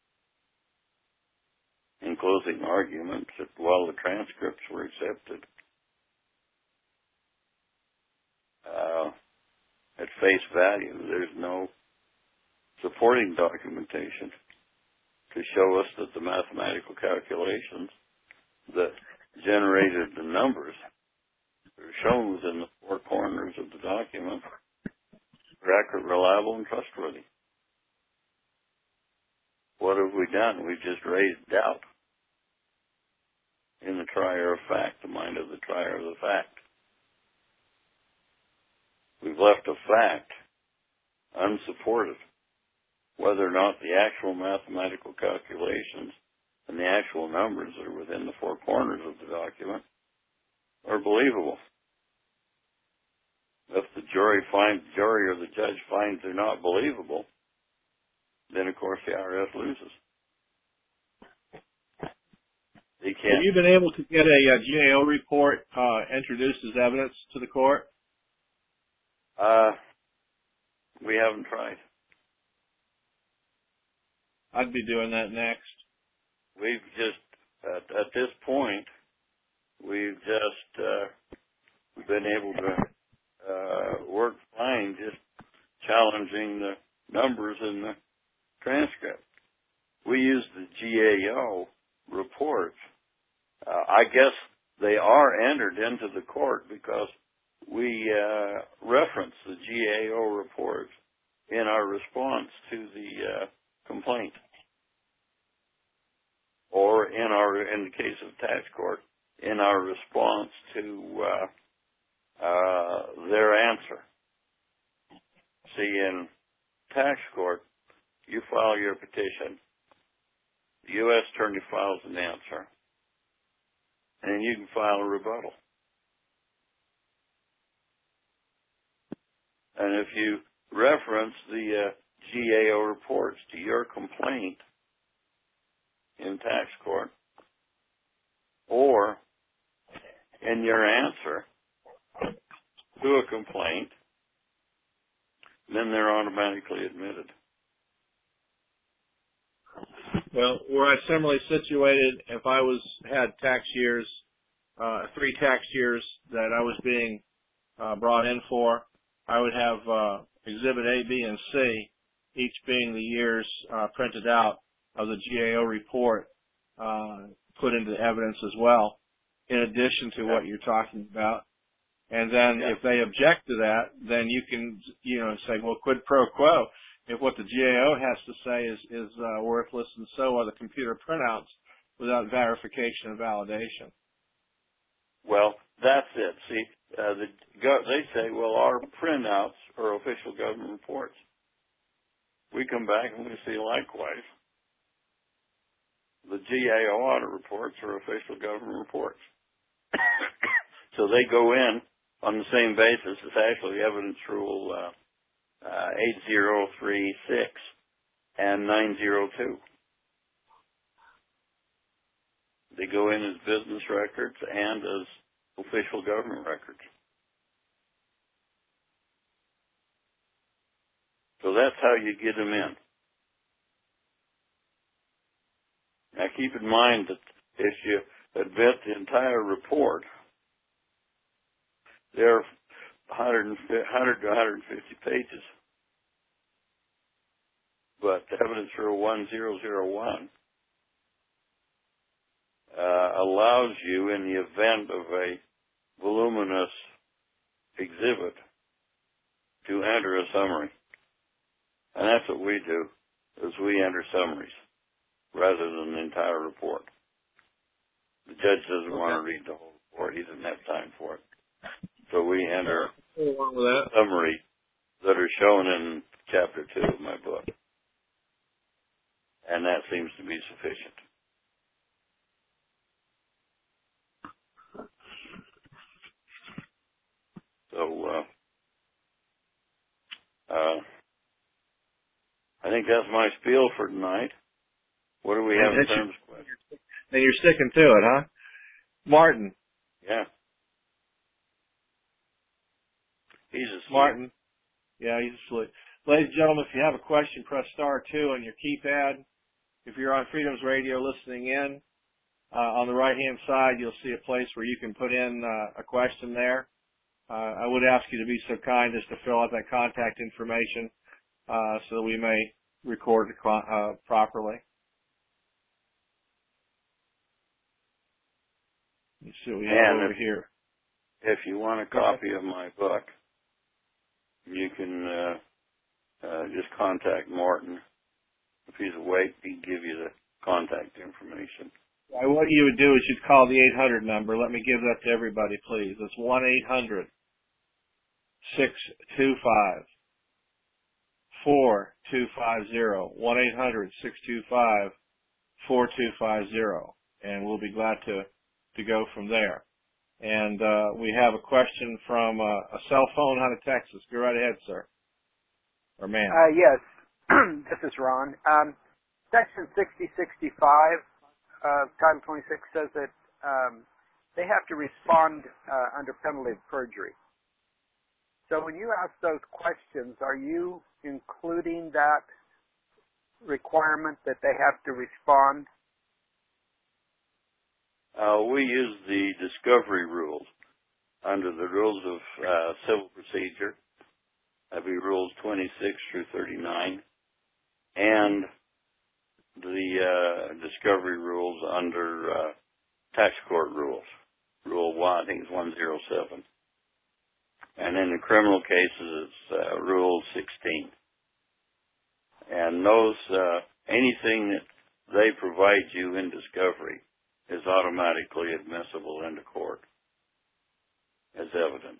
in closing arguments that while the transcripts were accepted, uh, at face value, there's no supporting documentation to show us that the mathematical calculations that generated the numbers that are shown within the four corners of the document are accurate, reliable, and trustworthy. What have we done? We've just raised doubt in the trier of fact, the mind of the trier of the fact. We've left a fact unsupported, whether or not the actual mathematical calculations and the actual numbers that are within the four corners of the document are believable. If the jury finds, jury or the judge finds they're not believable, then of course the I R S loses. They can't. Have you been able to get a, a G A O report uh, introduced as evidence to the court? Uh, we haven't tried. I'd be doing that next. We've just, at, at this point, we've just uh, been able to uh, work fine just challenging the numbers in the transcript. We use the G A O reports. Uh, I guess they are entered into the court because we uh, reference the G A O reports in our response to the uh, complaint, or in our, in the case of tax court, in our response to uh, uh, their answer. See, in tax court, you file your petition, the U S attorney files an answer, and you can file a rebuttal. And if you reference the uh, G A O reports to your complaint in tax court, or in your answer to a complaint, then they're automatically admitted. Well, were I similarly situated, if I was had tax years, uh, three tax years that I was being uh, brought in for, I would have uh, Exhibit A, B, and C, each being the years uh, printed out of the G A O report, uh, put into evidence as well, in addition to what you're talking about. And then yeah. if they object to that, then you can, you know, say, well, quid pro quo. If what the G A O has to say is, is uh, worthless, and so are the computer printouts without verification and validation. Well, that's it. See, uh, the, they say, well, our printouts are official government reports. We come back and we see likewise. The G A O audit reports are official government reports. So they go in on the same basis as actually evidence rule uh, uh, eight zero three six and nine zero two. They go in as business records and as official government records. So that's how you get them in. Now keep in mind that if you admit the entire report, there are one hundred to one hundred fifty pages. But evidence rule one zero zero one uh, allows you, in the event of a voluminous exhibit, to enter a summary. And that's what we do, is we enter summaries rather than the entire report. The judge doesn't okay. want to read the whole report. He doesn't have time for it. So we enter summaries that are shown in chapter two of my book. And that seems to be sufficient. So, uh, uh, I think that's my spiel for tonight. What do we have in terms of questions? And you're sticking to it, huh? Martin. Yeah. He's asleep. Martin. Yeah, he's asleep. Ladies and gentlemen, if you have a question, press star two on your keypad. If you're on Freedom's Radio listening in, uh, on the right-hand side, you'll see a place where you can put in uh, a question there. Uh, I would ask you to be so kind as to fill out that contact information uh, so that we may record it uh, properly. Let's see what we have and over if, here. If you want a copy of my book, you can uh, uh, just contact Martin. If he's awake, he'd give you the contact information. Well, what you would do is you'd call the eight hundred number. Let me give that to everybody, please. It's one eight hundred six two five four two five zero. one eight hundred six two five four two five zero. And we'll be glad to, to go from there. And uh, we have a question from uh, a cell phone out of Texas. Go right ahead, sir. Or ma'am. Uh, yes, this is Ron. Um, Section sixty sixty-five, uh, Title twenty-six says that um, they have to respond uh, under penalty of perjury. So when you ask those questions, are you including that requirement that they have to respond? Uh, we use the discovery rules under the rules of uh, civil procedure. That'd be rules twenty-six through thirty-nine, and the uh, discovery rules under uh, tax court rules. Rule one, I think it's one oh seven. And in the criminal cases, it's uh, Rule sixteen. And those, uh, anything that they provide you in discovery is automatically admissible into court as evidence.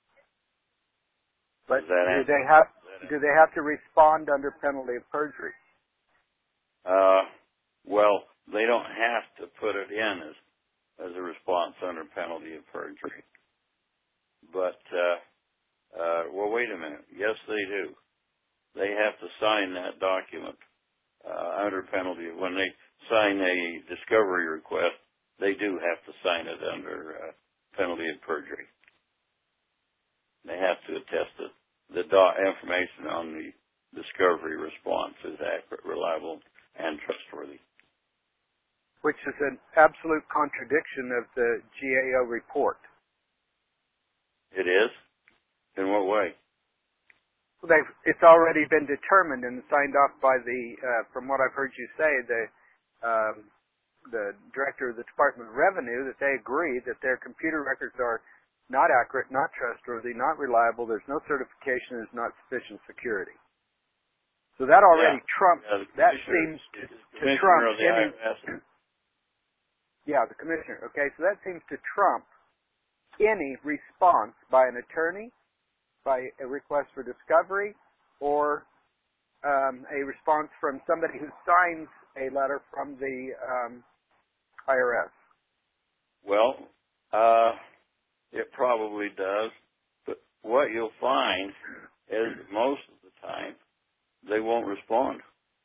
But Does that do answer? they have do they have to respond under penalty of perjury? Uh, well, they don't have to put it in as as a response under penalty of perjury. But uh, uh, well, wait a minute. Yes, they do. They have to sign that document uh, under penalty. When they sign a discovery request, they do have to sign it under uh, penalty of perjury. They have to attest that the do- information on the discovery response is accurate, reliable, and trustworthy. Which is an absolute contradiction of the G A O report. It is? In what way? Well, they've, it's already been determined and signed off by the, uh, from what I've heard you say, the um, the director of the Department of Revenue, that they agree that their computer records are not accurate, not trustworthy, not reliable. There's no certification. There's not sufficient security. So that already yeah. trumps. Yeah, that seems to, to trump any. Yeah, the commissioner. Okay, so that seems to trump any response by an attorney, by a request for discovery, or um, a response from somebody who signs a letter from the um, I R S. Well, uh, it probably does, but what you'll find is most of the time they won't respond.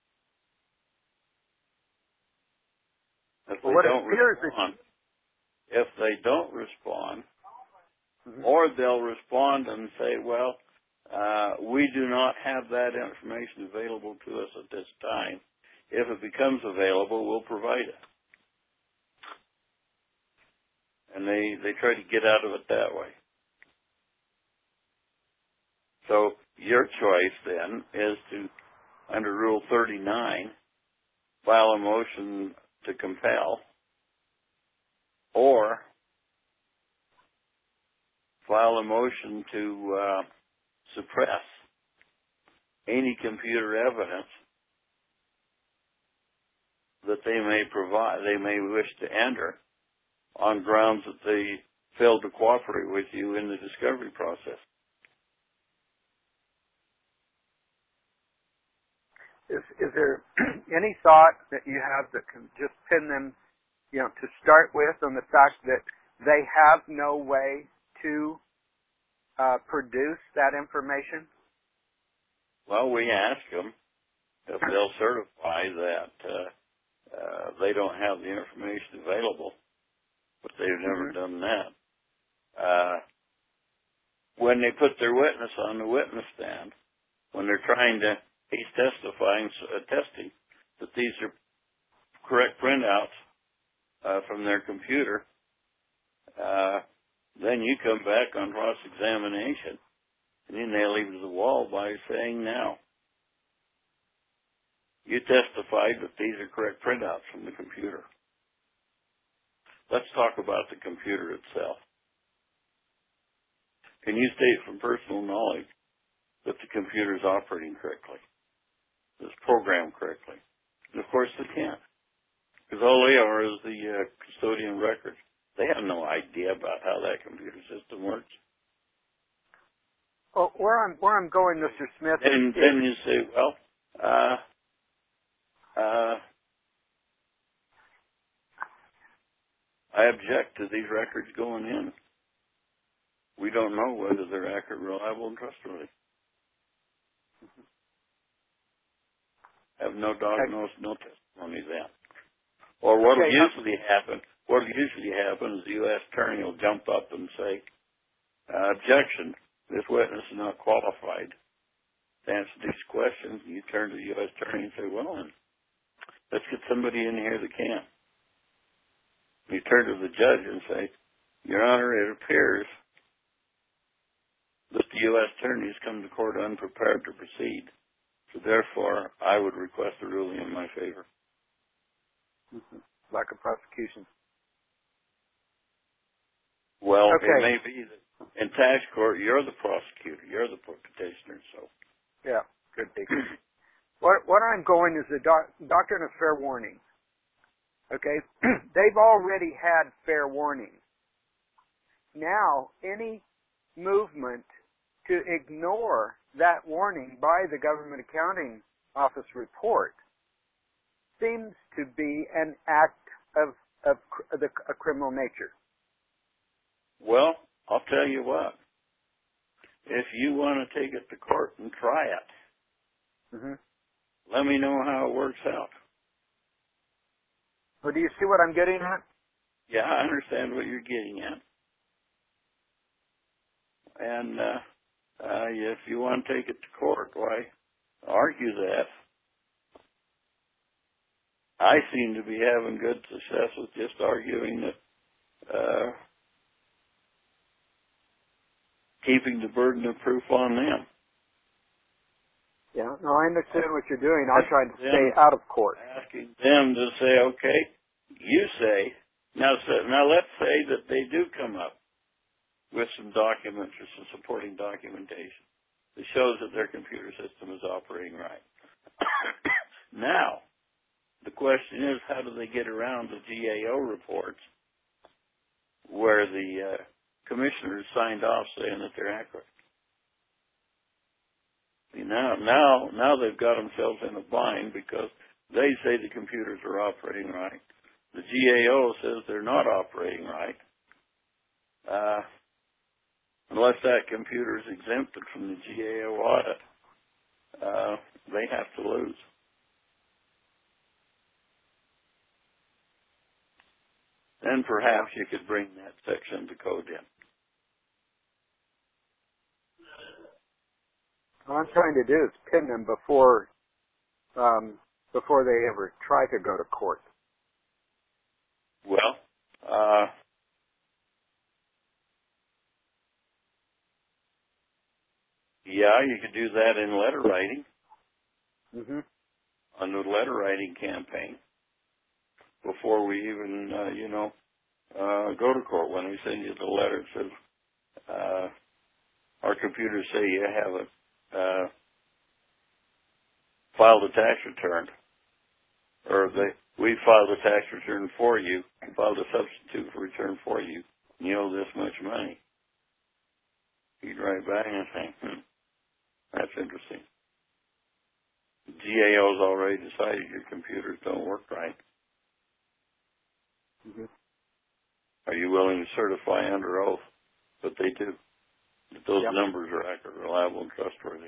If Well, they what don't appears respond, if they don't respond, mm-hmm. or they'll respond and say, well, uh, we do not have that information available to us at this time. If it becomes available, we'll provide it. And they, they try to get out of it that way. So your choice then is to, under Rule thirty-nine, file a motion to compel, or file a motion to uh, suppress any computer evidence that they may provide, they may wish to enter on grounds that they failed to cooperate with you in the discovery process. Is, is there any thought that you have that can just pin them, you know, to start with on the fact that they have no way to uh, produce that information? Well, we ask them if they'll certify that uh, uh, they don't have the information available, but they've never mm-hmm. done that. Uh, when they put their witness on the witness stand, when they're trying to, he's testifying, attesting that these are correct printouts uh, from their computer, uh, then you come back on cross-examination and you nail him to the wall by saying, now, you testified that these are correct printouts from the computer. Let's talk about the computer itself. Can you state from personal knowledge that the computer is operating correctly, that it's programmed correctly? And of course they can't, because all they are is the uh, custodian records. They have no idea about how that computer system works. Well, where I'm where I'm going, Mister Smith. And is, then you say, well, uh, uh, I object to these records going in we don't know whether they're accurate, reliable, and trustworthy. Have no diagnosis, no testimony then. Or what will Okay. usually happen, what will usually happen is the U S attorney will jump up and say, uh, objection, this witness is not qualified to answer these questions. You turn to the U S attorney and say, well, then, let's get somebody in here that can. You turn to the judge and say, Your Honor, it appears that the U S attorney has come to court unprepared to proceed. So therefore, I would request a ruling in my favor. Mm-hmm. Lack of prosecution. Well, okay. it may be that in tax court, you're the prosecutor, you're the petitioner, so. Yeah, could be. what, what I'm going is the doc, doctrine of fair warning. Okay? They've already had fair warning. Now, any movement to ignore that warning by the Government Accounting Office report seems to be an act of, of cr- the, a criminal nature. Well, I'll tell you what. If you want to take it to court and try it, Mm-hmm. let me know how it works out. Well, do you see what I'm getting at? Yeah, I understand what you're getting at. And uh, uh, if you want to take it to court, why, argue that. I seem to be having good success with just arguing that uh, keeping the burden of proof on them. Yeah, no, I understand what you're doing. I'm trying to them, stay out of court. Asking them to say, okay, you say, now, so, now let's say that they do come up with some documents or some supporting documentation that shows that their computer system is operating right. Now, the question is, how do they get around the G A O reports where the uh, commissioners signed off saying that they're accurate? See, now, now, now they've got themselves in a bind because they say the computers are operating right. The G A O says they're not operating right. Uh, unless that computer is exempted from the G A O audit, uh, they have to lose. Then perhaps you could bring that section of the code in. What I'm trying to do is pin them before um, before they ever try to go to court. Well, uh, yeah, you could do that in letter writing, Mm-hmm. on the letter writing campaign, before we even, uh, you know, uh, go to court. When we send you the letter, it says, uh, our computers say you haven't uh, filed a tax return, or they we filed a tax return for you, filed a substitute return for you, and you owe this much money. You'd write back and say, hmm, that's interesting. The G A O's already decided your computers don't work right. Mm-hmm. Are you willing to certify under oath that they do, that those Yep. numbers are accurate, reliable, and trustworthy?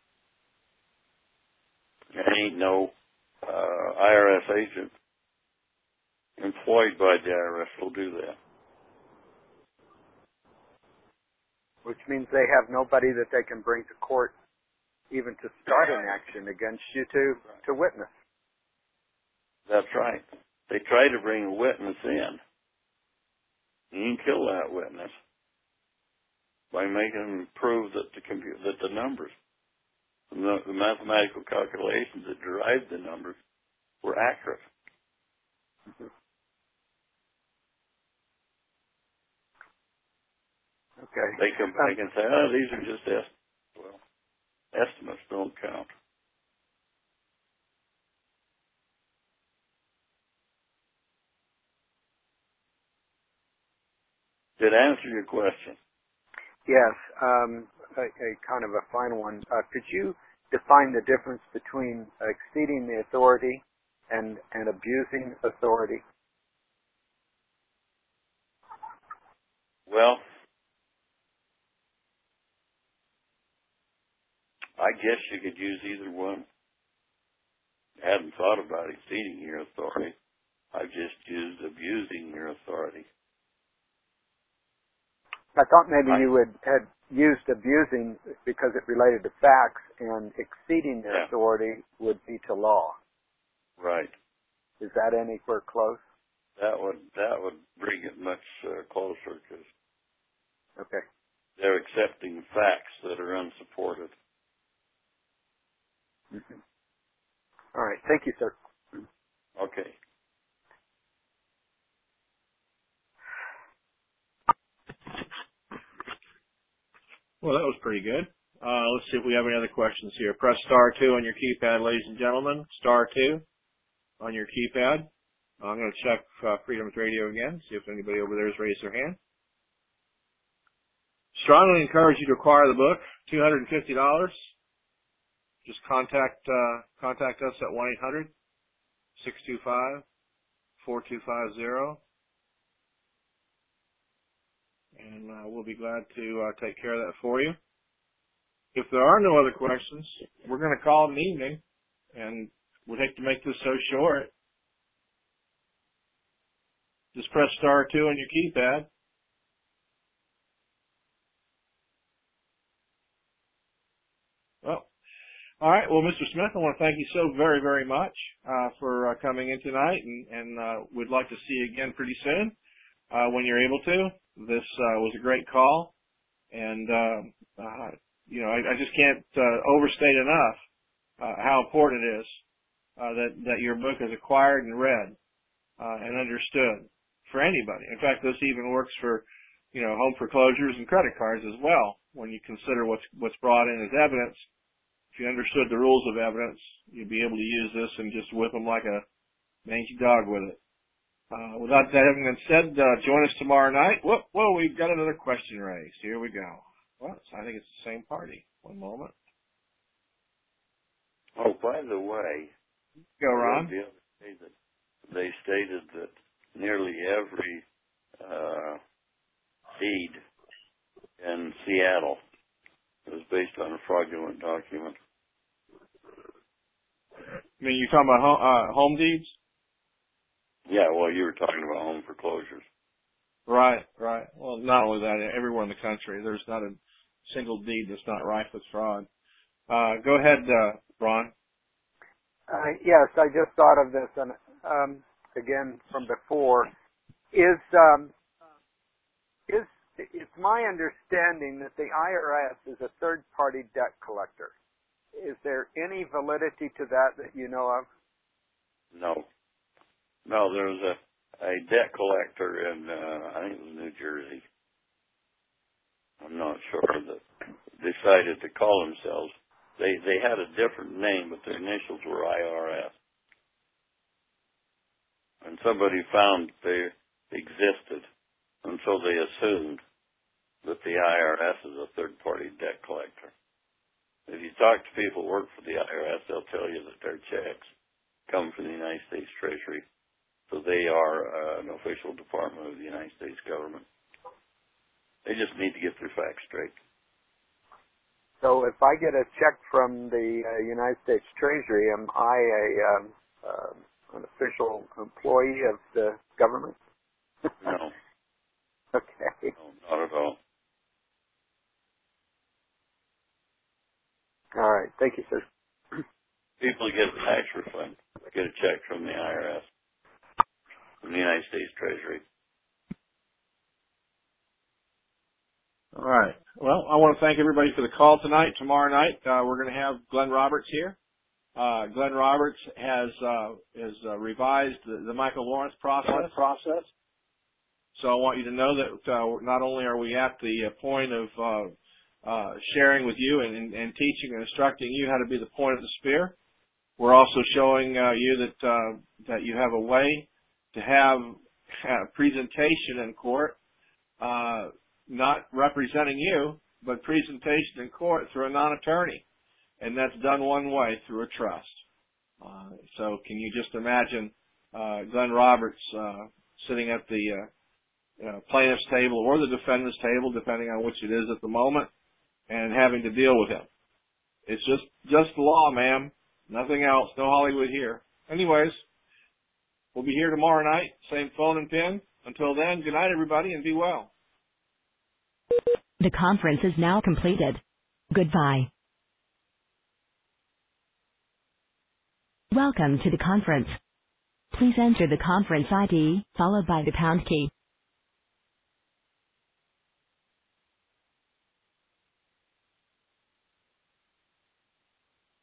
There ain't no uh, I R S agent employed by the I R S will do that. Which means they have nobody that they can bring to court even to start an action against you to, to witness. That's right. They try to bring a witness in. You can kill that witness by making them prove that the computer, that the numbers, the, the mathematical calculations that derived the numbers were accurate. Mm-hmm. Okay. They can they can say, oh, these are just estimates. Well, estimates don't count. Did I answer your question? Yes. Um, a, a kind of a final one. Uh, could you define the difference between exceeding the authority and, and abusing authority? Well, I guess you could use either one. I hadn't thought about exceeding your authority. I've just used abusing your authority. I thought maybe I, you would had used abusing because it related to facts, and exceeding their yeah. authority would be to law. Right. Is that anywhere close? That would that would bring it much uh, closer because okay. they're accepting facts that are unsupported. Mm-hmm. All right. Thank you, sir. Okay. Well, that was pretty good. Uh, let's see if we have any other questions here. Press star two on your keypad, ladies and gentlemen. Star two on your keypad. I'm going to check uh, Freedom's Radio again, see if anybody over there has raised their hand. Strongly encourage you to acquire the book, two hundred fifty dollars. Just contact uh, contact us at one eight hundred, six two five, four two five zero. And uh, we'll be glad to uh, take care of that for you. If there are no other questions, we're going to call it an evening, and we'd hate to make this so short. Just press star two on your keypad. Well, all right. Well, Mister Smith, I want to thank you so very, very much uh, for uh, coming in tonight, and, and uh, we'd like to see you again pretty soon uh, when you're able to. This uh, was a great call, and uh, uh, you know I, I just can't uh, overstate enough uh, how important it is uh, that that your book is acquired and read uh, and understood for anybody. In fact, this even works for you know home foreclosures and credit cards as well. When you consider what's what's brought in as evidence, if you understood the rules of evidence, you'd be able to use this and just whip them like a mangy dog with it. Uh, without that having been said, uh, join us tomorrow night. Whoa, whoa, we've got another question raised. Here we go. Well, I think it's the same party. One moment. Oh, by the way, Go, Ron. The other day that they stated that nearly every uh, deed in Seattle was based on a fraudulent document. I mean, you're talking about home, uh, home deeds? Yeah, well, you were talking about home foreclosures. Right, right. Well, not only that, everywhere in the country, there's not a single deed that's not rife with fraud. Uh, go ahead, uh, Ron. Uh, yes, I just thought of this, and um, again from before. Is um, is it's my understanding that the I R S is a third-party debt collector. Is there any validity to that that you know of? No. No, there was a, a debt collector in, uh, I think it was New Jersey. I'm not sure that decided to call themselves. They they had a different name, but their initials were I R S. And somebody found they existed, and so they assumed that the I R S is a third-party debt collector. If you talk to people who work for the I R S, they'll tell you that their checks come from the United States Treasury. So they are uh, an official department of the United States government. They just need to get their facts straight. So if I get a check from the uh, United States Treasury, am I a um, uh, an official employee of the government? No. Okay. No, not at all. All right. Thank you, sir. People get a tax refund, get a check from the I R S, from the United States Treasury. All right. Well, I want to thank everybody for the call tonight. Tomorrow night, uh, we're going to have Glenn Roberts here. Uh, Glenn Roberts has uh, has uh, revised the, the Michael Lawrence process. process. So I want you to know that uh, not only are we at the uh, point of uh, uh, sharing with you and, and, and teaching and instructing you how to be the point of the spear, we're also showing uh, you that uh, that you have a way to have a presentation in court, uh, not representing you, but presentation in court through a non-attorney. And that's done one way, through a trust. Uh, so can you just imagine uh, Glenn Roberts uh, sitting at the uh, uh, plaintiff's table or the defendant's table, depending on which it is at the moment, and having to deal with him? It's just just the law, ma'am. Nothing else. No Hollywood here. Anyways, we'll be here tomorrow night. Same phone and pin. Until then, good night, everybody, and be well. The conference is now completed. Goodbye. Welcome to the conference. Please enter the conference I D, followed by the pound key.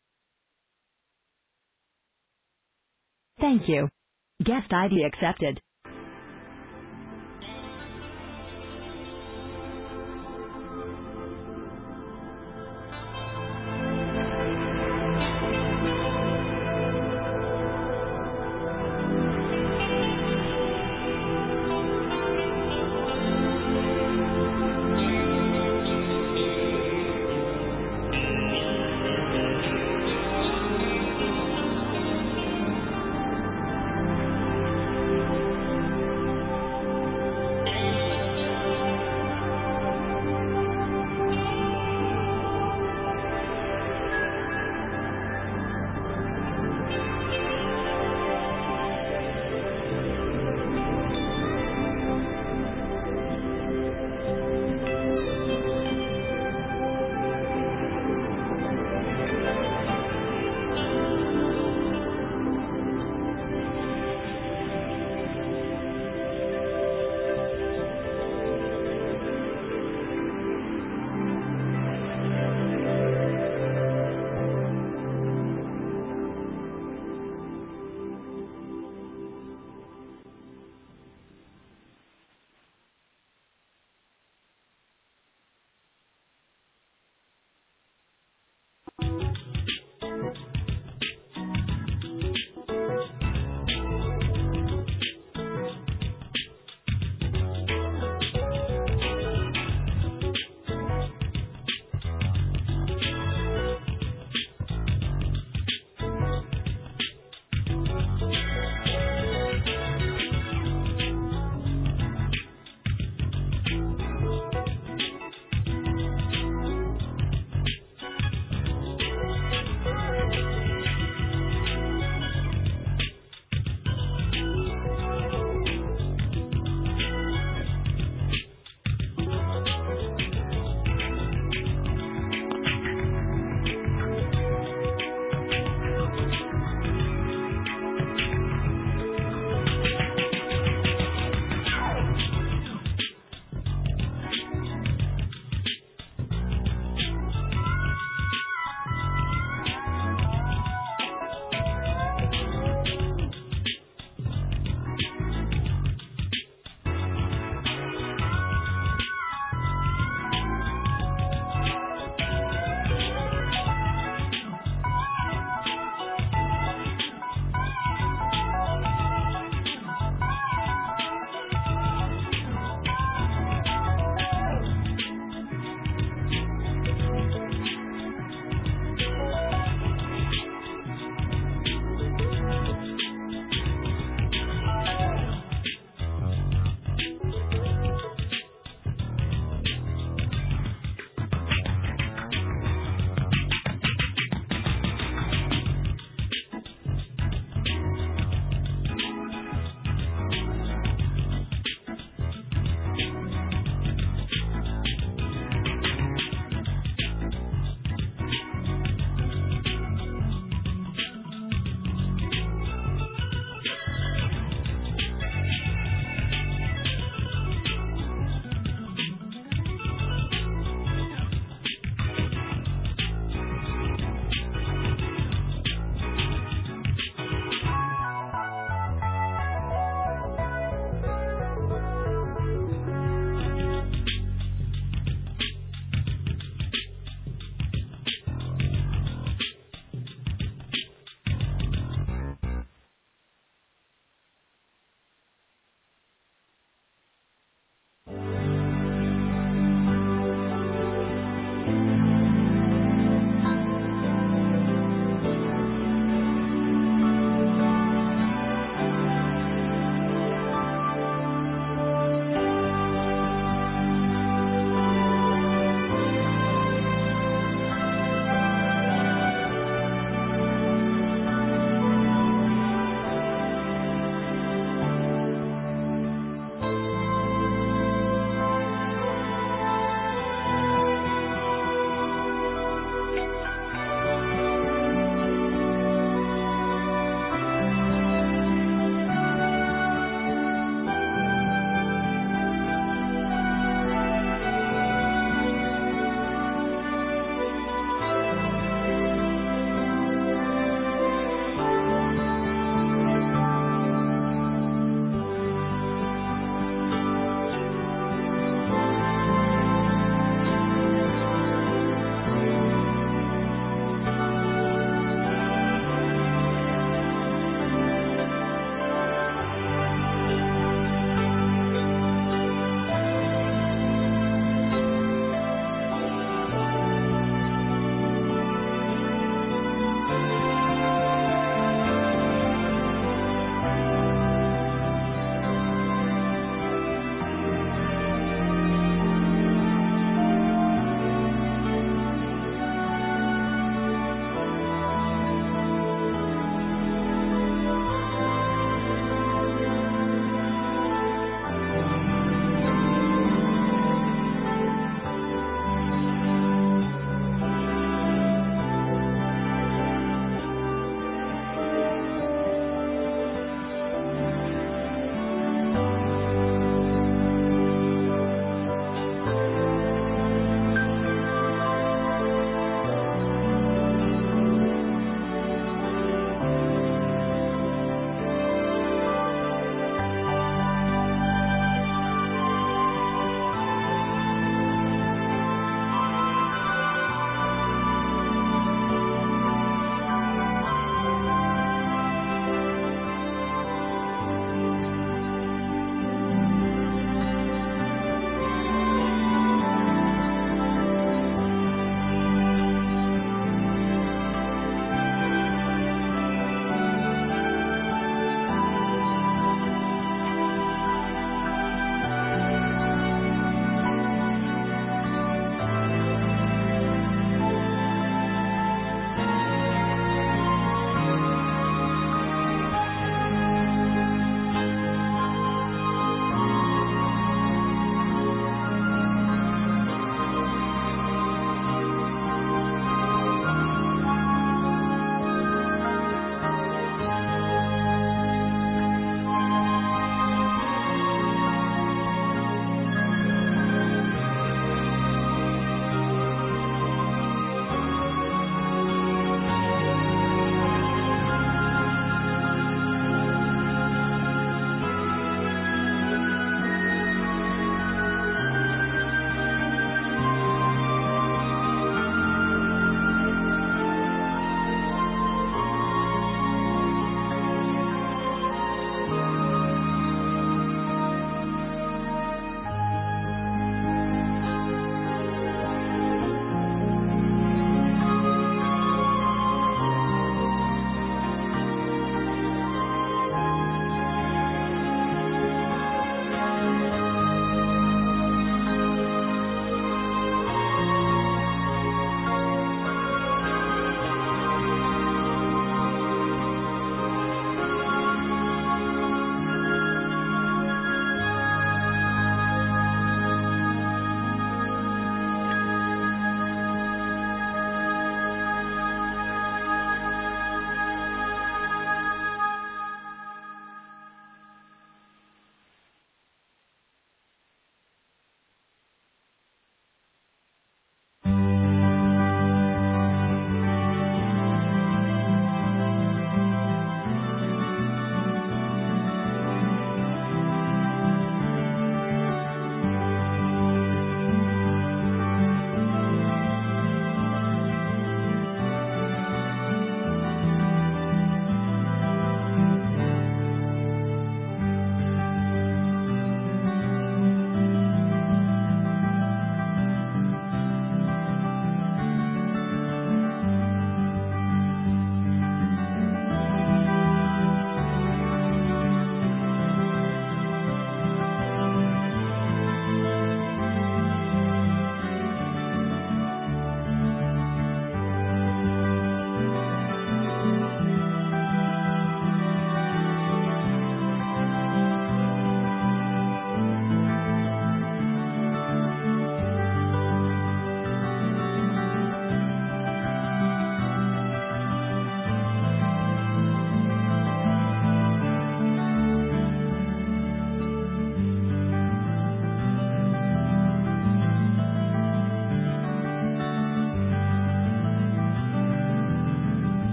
Thank you. Guest I D accepted.